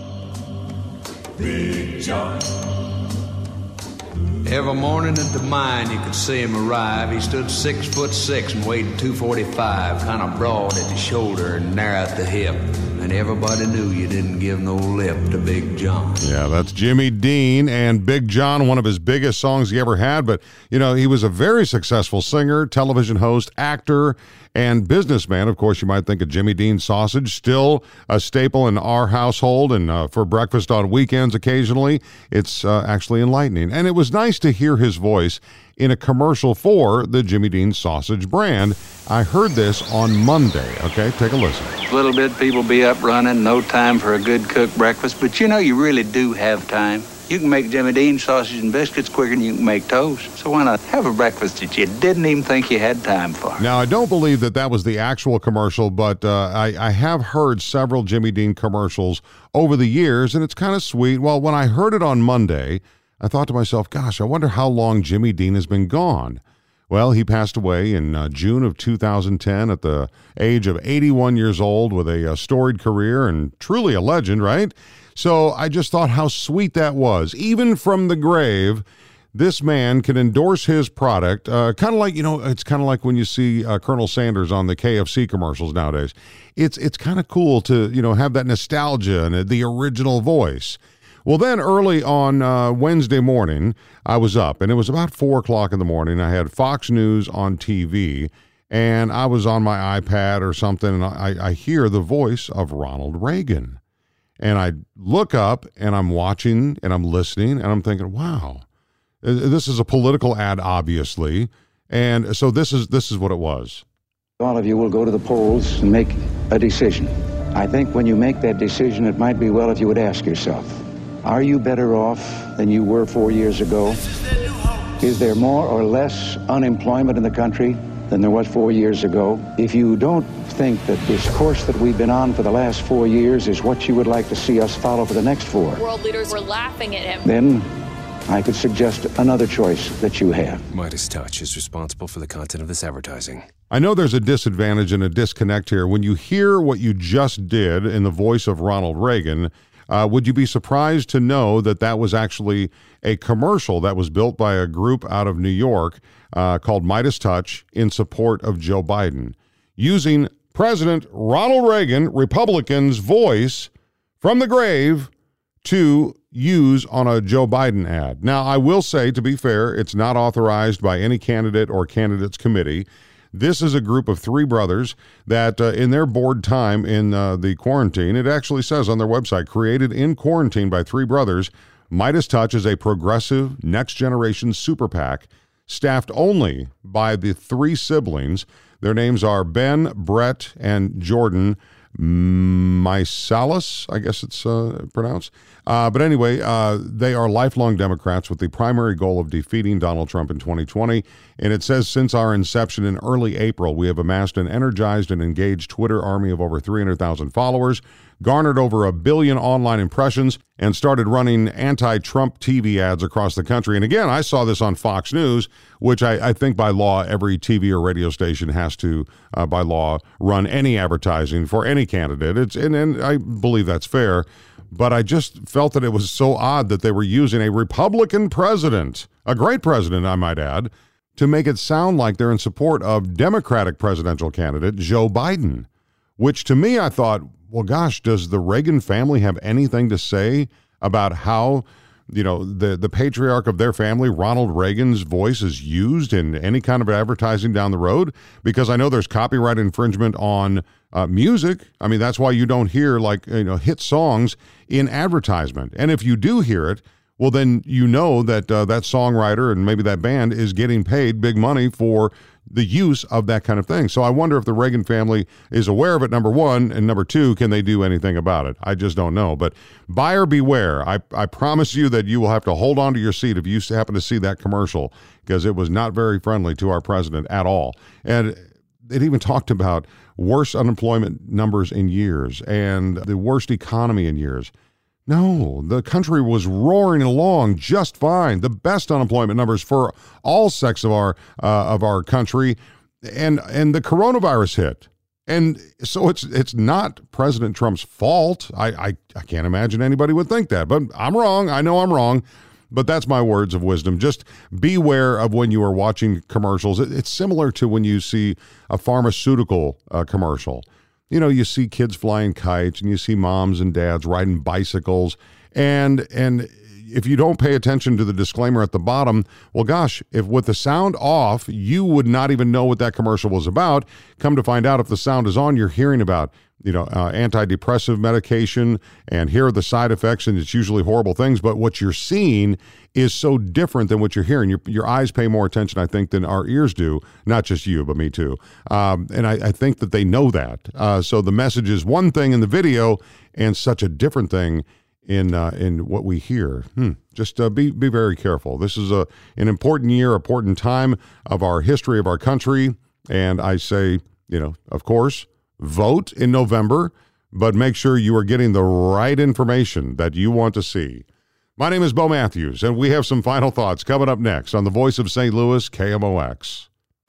Big John. Every morning at the mine, you could see him arrive. He stood six foot six and weighed two forty-five, kind of broad at the shoulder and narrow at the hip. And everybody knew you didn't give no lip to Big John. Yeah, that's Jimmy Dean, and Big John, one of his biggest songs he ever had. But, you know, he was a very successful singer, television host, actor, and businessman. Of course, you might think of Jimmy Dean sausage, still a staple in our household, and uh, for breakfast on weekends occasionally. It's uh, actually enlightening. And it was nice to hear his voice in a commercial for the Jimmy Dean sausage brand. I heard this on Monday. Okay, take a listen. A little bit, people be up running, no time for a good cooked breakfast, but you know you really do have time. You can make Jimmy Dean sausage and biscuits quicker than you can make toast. So why not have a breakfast that you didn't even think you had time for? Now, I don't believe that that was the actual commercial, but uh, I, I have heard several Jimmy Dean commercials over the years, and it's kind of sweet. Well, when I heard it on Monday, I thought to myself, gosh, I wonder how long Jimmy Dean has been gone. Well, he passed away in uh, June of two thousand ten at the age of eighty-one years old with a, a storied career and truly a legend, right? So I just thought how sweet that was. Even from the grave, this man can endorse his product, uh, kind of like, you know, it's kind of like when you see uh, Colonel Sanders on the K F C commercials nowadays. It's it's kind of cool to, you know, have that nostalgia and the original voice. Well, then early on uh, Wednesday morning, I was up, and it was about four o'clock in the morning. I had Fox News on T V, and I was on my iPad or something, and I, I hear the voice of Ronald Reagan. And I look up and I'm watching and I'm listening and I'm thinking, wow, this is a political ad, obviously. And so this is this is what it was. All of you will go to the polls and make a decision. I think when you make that decision, it might be well if you would ask yourself, are you better off than you were four years ago? Is there more or less unemployment in the country than there was four years ago? If you don't think that this course that we've been on for the last four years is what you would like to see us follow for the next four, World leaders were laughing at him. then I could suggest another choice that you have. Midas Touch is responsible for the content of this advertising. I know there's a disadvantage and a disconnect here. When you hear what you just did in the voice of Ronald Reagan, uh, would you be surprised to know that that was actually a commercial that was built by a group out of New York uh, called Midas Touch in support of Joe Biden, using President Ronald Reagan, Republican's voice from the grave, to use on a Joe Biden ad. Now, I will say, to be fair, it's not authorized by any candidate or candidates committee. This is a group of three brothers that uh, in their bored time in uh, the quarantine, it actually says on their website, created in quarantine by three brothers, Midas Touch is a progressive, next-generation super PAC staffed only by the three siblings. Their names are Ben, Brett, and Jordan Meiselas, I guess it's uh, pronounced. Uh, but anyway, uh, they are lifelong Democrats with the primary goal of defeating Donald Trump in twenty twenty. And it says, since our inception in early April, we have amassed an energized and engaged Twitter army of over three hundred thousand followers, garnered over a billion online impressions, and started running anti-Trump T V ads across the country. And again, I saw this on Fox News, which I, I think by law, every T V or radio station has to, uh, by law, run any advertising for any candidate. It's and, and I believe that's fair. But I just felt that it was so odd that they were using a Republican president, a great president, I might add, to make it sound like they're in support of Democratic presidential candidate Joe Biden, which to me, I thought, well, gosh, does the Reagan family have anything to say about how, you know, the, the patriarch of their family, Ronald Reagan's voice, is used in any kind of advertising down the road? Because I know there's copyright infringement on uh, music. I mean, that's why you don't hear, like, you know, hit songs in advertisement. And if you do hear it, well, then you know that uh, that songwriter and maybe that band is getting paid big money for the use of that kind of thing. So I wonder if the Reagan family is aware of it, number one, and number two, can they do anything about it? I just don't know. But buyer beware. I, I promise you that you will have to hold on to your seat if you happen to see that commercial, because it was not very friendly to our president at all. And it even talked about worst unemployment numbers in years and the worst economy in years. No, the country was roaring along just fine. The best unemployment numbers for all sects of our uh, of our country, and and the coronavirus hit, and so it's it's not President Trump's fault. I, I I can't imagine anybody would think that, but I'm wrong. I know I'm wrong, but that's my words of wisdom. Just beware of when you are watching commercials. It, it's similar to when you see a pharmaceutical uh, commercial. You know, you see kids flying kites and you see moms and dads riding bicycles. And and if you don't pay attention to the disclaimer at the bottom, well, gosh, if with the sound off, you would not even know what that commercial was about. Come to find out, if the sound is on, you're hearing about, you know, uh, antidepressive medication, and here are the side effects, and it's usually horrible things. But what you're seeing is so different than what you're hearing. Your, your eyes pay more attention, I think, than our ears do. Not just you, but me too. Um, and I, I think that they know that. Uh, so the message is one thing in the video and such a different thing in uh, in what we hear. Hmm. Just uh, be be very careful. This is a an important year, important time of our history of our country. And I say, you know, of course, vote in November, but make sure you are getting the right information that you want to see. My name is Bo Matthews, and we have some final thoughts coming up next on the Voice of Saint Louis, K M O X.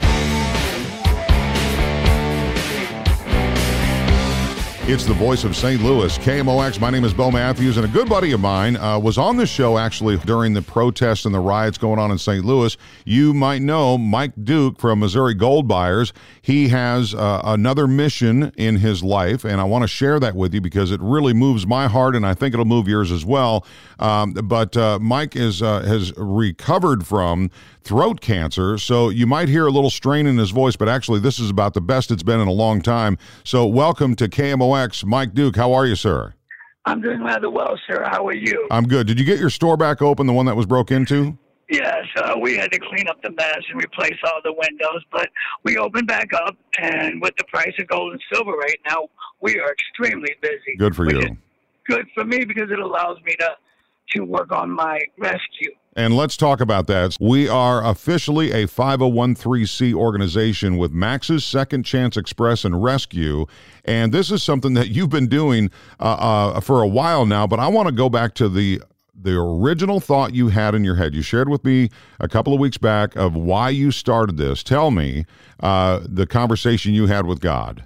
It's the Voice of Saint Louis, K M O X. My name is Bo Matthews, and a good buddy of mine uh, was on the show actually during the protests and the riots going on in Saint Louis. You might know Mike Duke from Missouri Gold Buyers. He has uh, another mission in his life, and I want to share that with you because it really moves my heart, and I think it'll move yours as well. Um, but uh, Mike is uh, has recovered from throat cancer, so you might hear a little strain in his voice, but actually this is about the best it's been in a long time. So welcome to K M O X, Mike Duke. How are you, sir? I'm doing rather well, sir. How are you? I'm good. Did you get your store back open, the one that was broke into? Yes, uh, we had to clean up the mess and replace all the windows, but we opened back up, and with the price of gold and silver right now, we are extremely busy. Good for which you. is good for me because it allows me to, to work on my rescue. And let's talk about that. We are officially a five oh one c organization with Max's Second Chance Express and Rescue. And this is something that you've been doing uh, uh, for a while now, but I want to go back to the the original thought you had in your head. You shared with me a couple of weeks back of why you started this. Tell me uh, the conversation you had with God.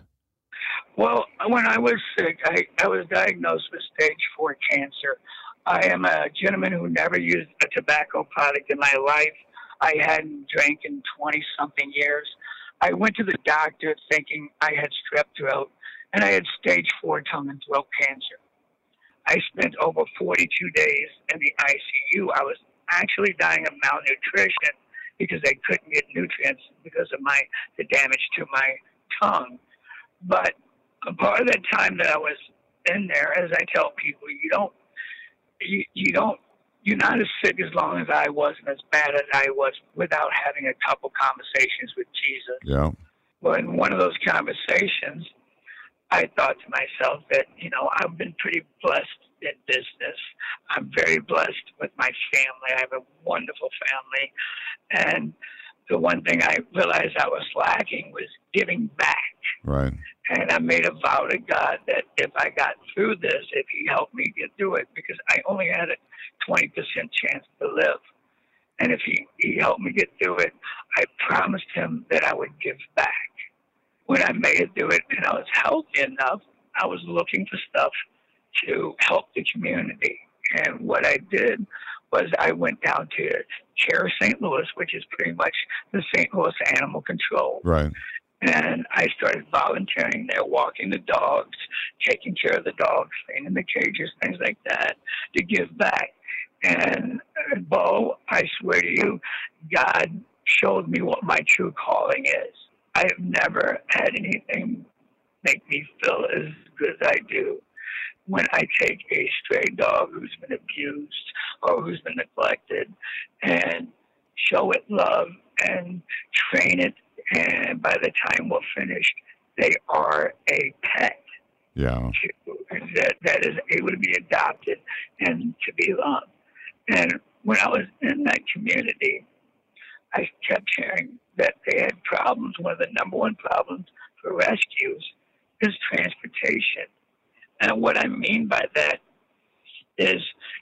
Well, when I was sick, I, I was diagnosed with stage four cancer. I am a gentleman who never used a tobacco product in my life. I hadn't drank in twenty-something years. I went to the doctor thinking I had strep throat, and I had stage four tongue and throat cancer. I spent over forty-two days in the I C U. I was actually dying of malnutrition because I couldn't get nutrients because of my the damage to my tongue. But a part of that time that I was in there, as I tell people, you don't, you, you don't, you're not as sick as long as I was and as bad as I was without having a couple conversations with Jesus. Yeah. Well, in one of those conversations, I thought to myself that, you know, I've been pretty blessed in business. I'm very blessed with my family. I have a wonderful family. And the one thing I realized I was lacking was giving back. Right. And I made a vow to God that if I got through this, if he helped me get through it, because I only had a twenty percent chance to live. And if he, he helped me get through it, I promised him that I would give back. When I made it through it and I was healthy enough, I was looking for stuff to help the community. And what I did was I went down to Care Saint Louis, which is pretty much the Saint Louis Animal Control. Right. And I started volunteering there, walking the dogs, taking care of the dogs, cleaning the cages, things like that, to give back. And, uh, Bo, I swear to you, God showed me what my true calling is. I have never had anything make me feel as good as I do when I take a stray dog who's been abused or who's been neglected and show it love and train it. And by the time we're finished, they are a pet. Yeah. To, that, that is able to be adopted and to be loved. And when I was in that community, I kept hearing that they had problems. One of the number one problems for rescues is transportation. And what I mean by that is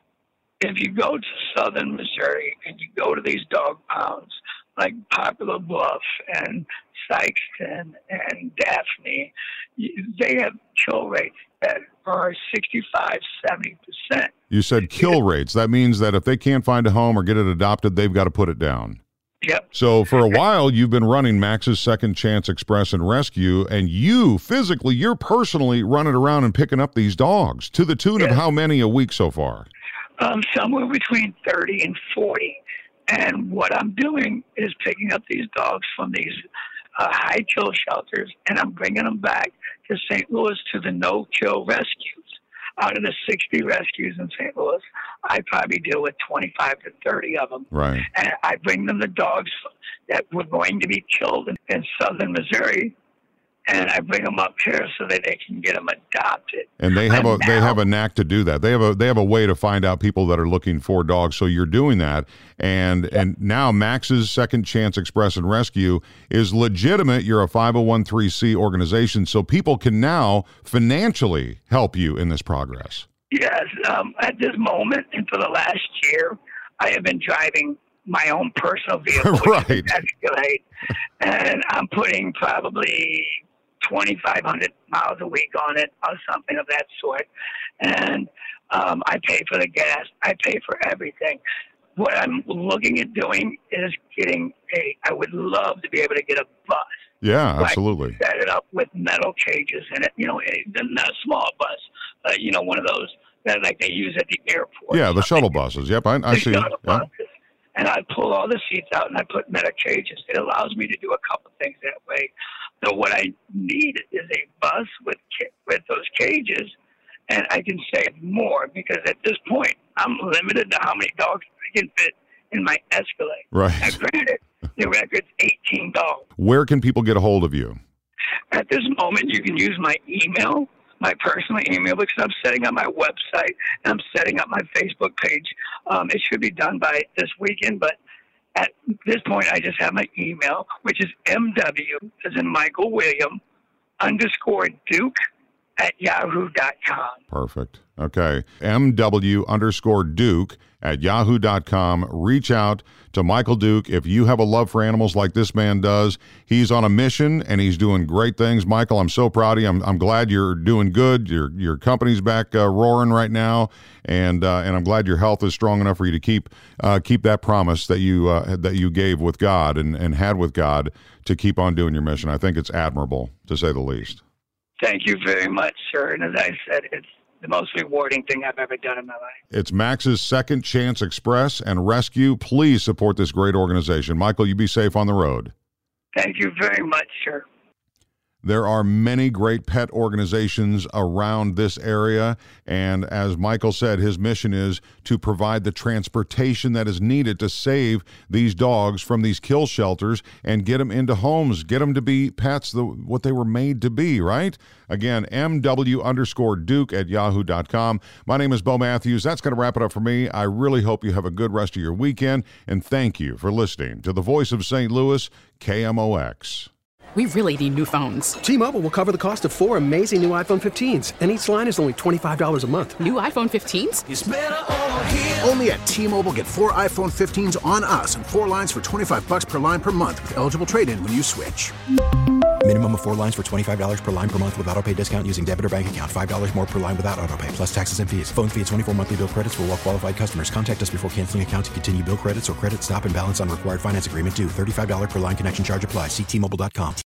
if you go to southern Missouri and you go to these dog pounds like Poplar Bluff and Sykeston and Daphne, they have kill rates that are sixty-five, seventy percent. You said kill rates. That means that if they can't find a home or get it adopted, they've got to put it down. Yep. So for a while, you've been running Max's Second Chance Express and Rescue, and you physically, you're personally running around and picking up these dogs to the tune yes. of how many a week so far? Um, somewhere between thirty and forty. And what I'm doing is picking up these dogs from these uh, high kill shelters, and I'm bringing them back to Saint Louis to the no-kill rescues. Out of the sixty rescues in Saint Louis, I probably deal with twenty-five to thirty of them. Right. And I bring them the dogs that were going to be killed in, in southern Missouri, and I bring them up here so that they can get them adopted. And they have and a now, they have a knack to do that. They have a they have a way to find out people that are looking for dogs. So you're doing that, and yeah. and now Max's Second Chance Express and Rescue is legitimate. You're a five oh one c organization, so people can now financially help you in this progress. Yes, um, at this moment and for the last year, I have been driving my own personal vehicle, right? Escalade, and I'm putting probably twenty-five hundred miles a week on it or something of that sort. And um, I pay for the gas. I pay for everything. What I'm looking at doing is getting a, I would love to be able to get a bus. Yeah, Like, absolutely. set it up with metal cages in it. You know, a, not a small bus, uh, you know, one of those that like they use at the airport. Yeah, the shuttle buses. Yep, I, I The see. shuttle Yeah. buses. And I pull all the seats out and I put metal cages. It allows me to do a couple things that way. So what I need is a bus with ca- with those cages and I can save more because at this point, I'm limited to how many dogs I can fit in my Escalade. Right. Now, granted, the record's eighteen dogs. Where can people get a hold of you? At this moment, you can use my email, my personal email, because I'm setting up my website and I'm setting up my Facebook page. Um, it should be done by this weekend, but at this point, I just have my email, which is M W, as in Michael William, underscore Duke at yahoo dot com. Perfect. Okay. M W underscore Duke at yahoo dot com. Reach out to Michael Duke if you have a love for animals like this man does. He's on a mission and he's doing great things. Michael, I'm so proud of you. I'm, I'm glad you're doing good. Your your company's back uh, roaring right now, and uh, and I'm glad your health is strong enough for you to keep uh, keep that promise that you uh, that you gave with God and, and had with God to keep on doing your mission. I think it's admirable, to say the least. Thank you very much, sir. And as I said, it's the most rewarding thing I've ever done in my life. It's Max's Second Chance Express and Rescue. Please support this great organization. Michael, you be safe on the road. Thank you very much, sir. There are many great pet organizations around this area, and as Michael said, his mission is to provide the transportation that is needed to save these dogs from these kill shelters and get them into homes, get them to be pets, the, what they were made to be, right? Again, M W underscore Duke at yahoo dot com. My name is Bo Matthews. That's going to wrap it up for me. I really hope you have a good rest of your weekend, and thank you for listening to the voice of Saint Louis, K M O X. We really need new phones. T-Mobile will cover the cost of four amazing new iPhone fifteens, and each line is only twenty-five dollars a month. New iPhone fifteens? It's better over here. Only at T-Mobile, get four iPhone fifteens on us and four lines for twenty-five bucks per line per month with eligible trade-in when you switch. Minimum of four lines for twenty-five dollars per line per month with autopay discount using debit or bank account. five dollars more per line without autopay, plus taxes and fees. Phone fee at twenty-four monthly bill credits for well-qualified customers. Contact us before canceling account to continue bill credits or credit stop and balance on required finance agreement due. thirty-five dollars per line connection charge applies. See T Mobile dot com.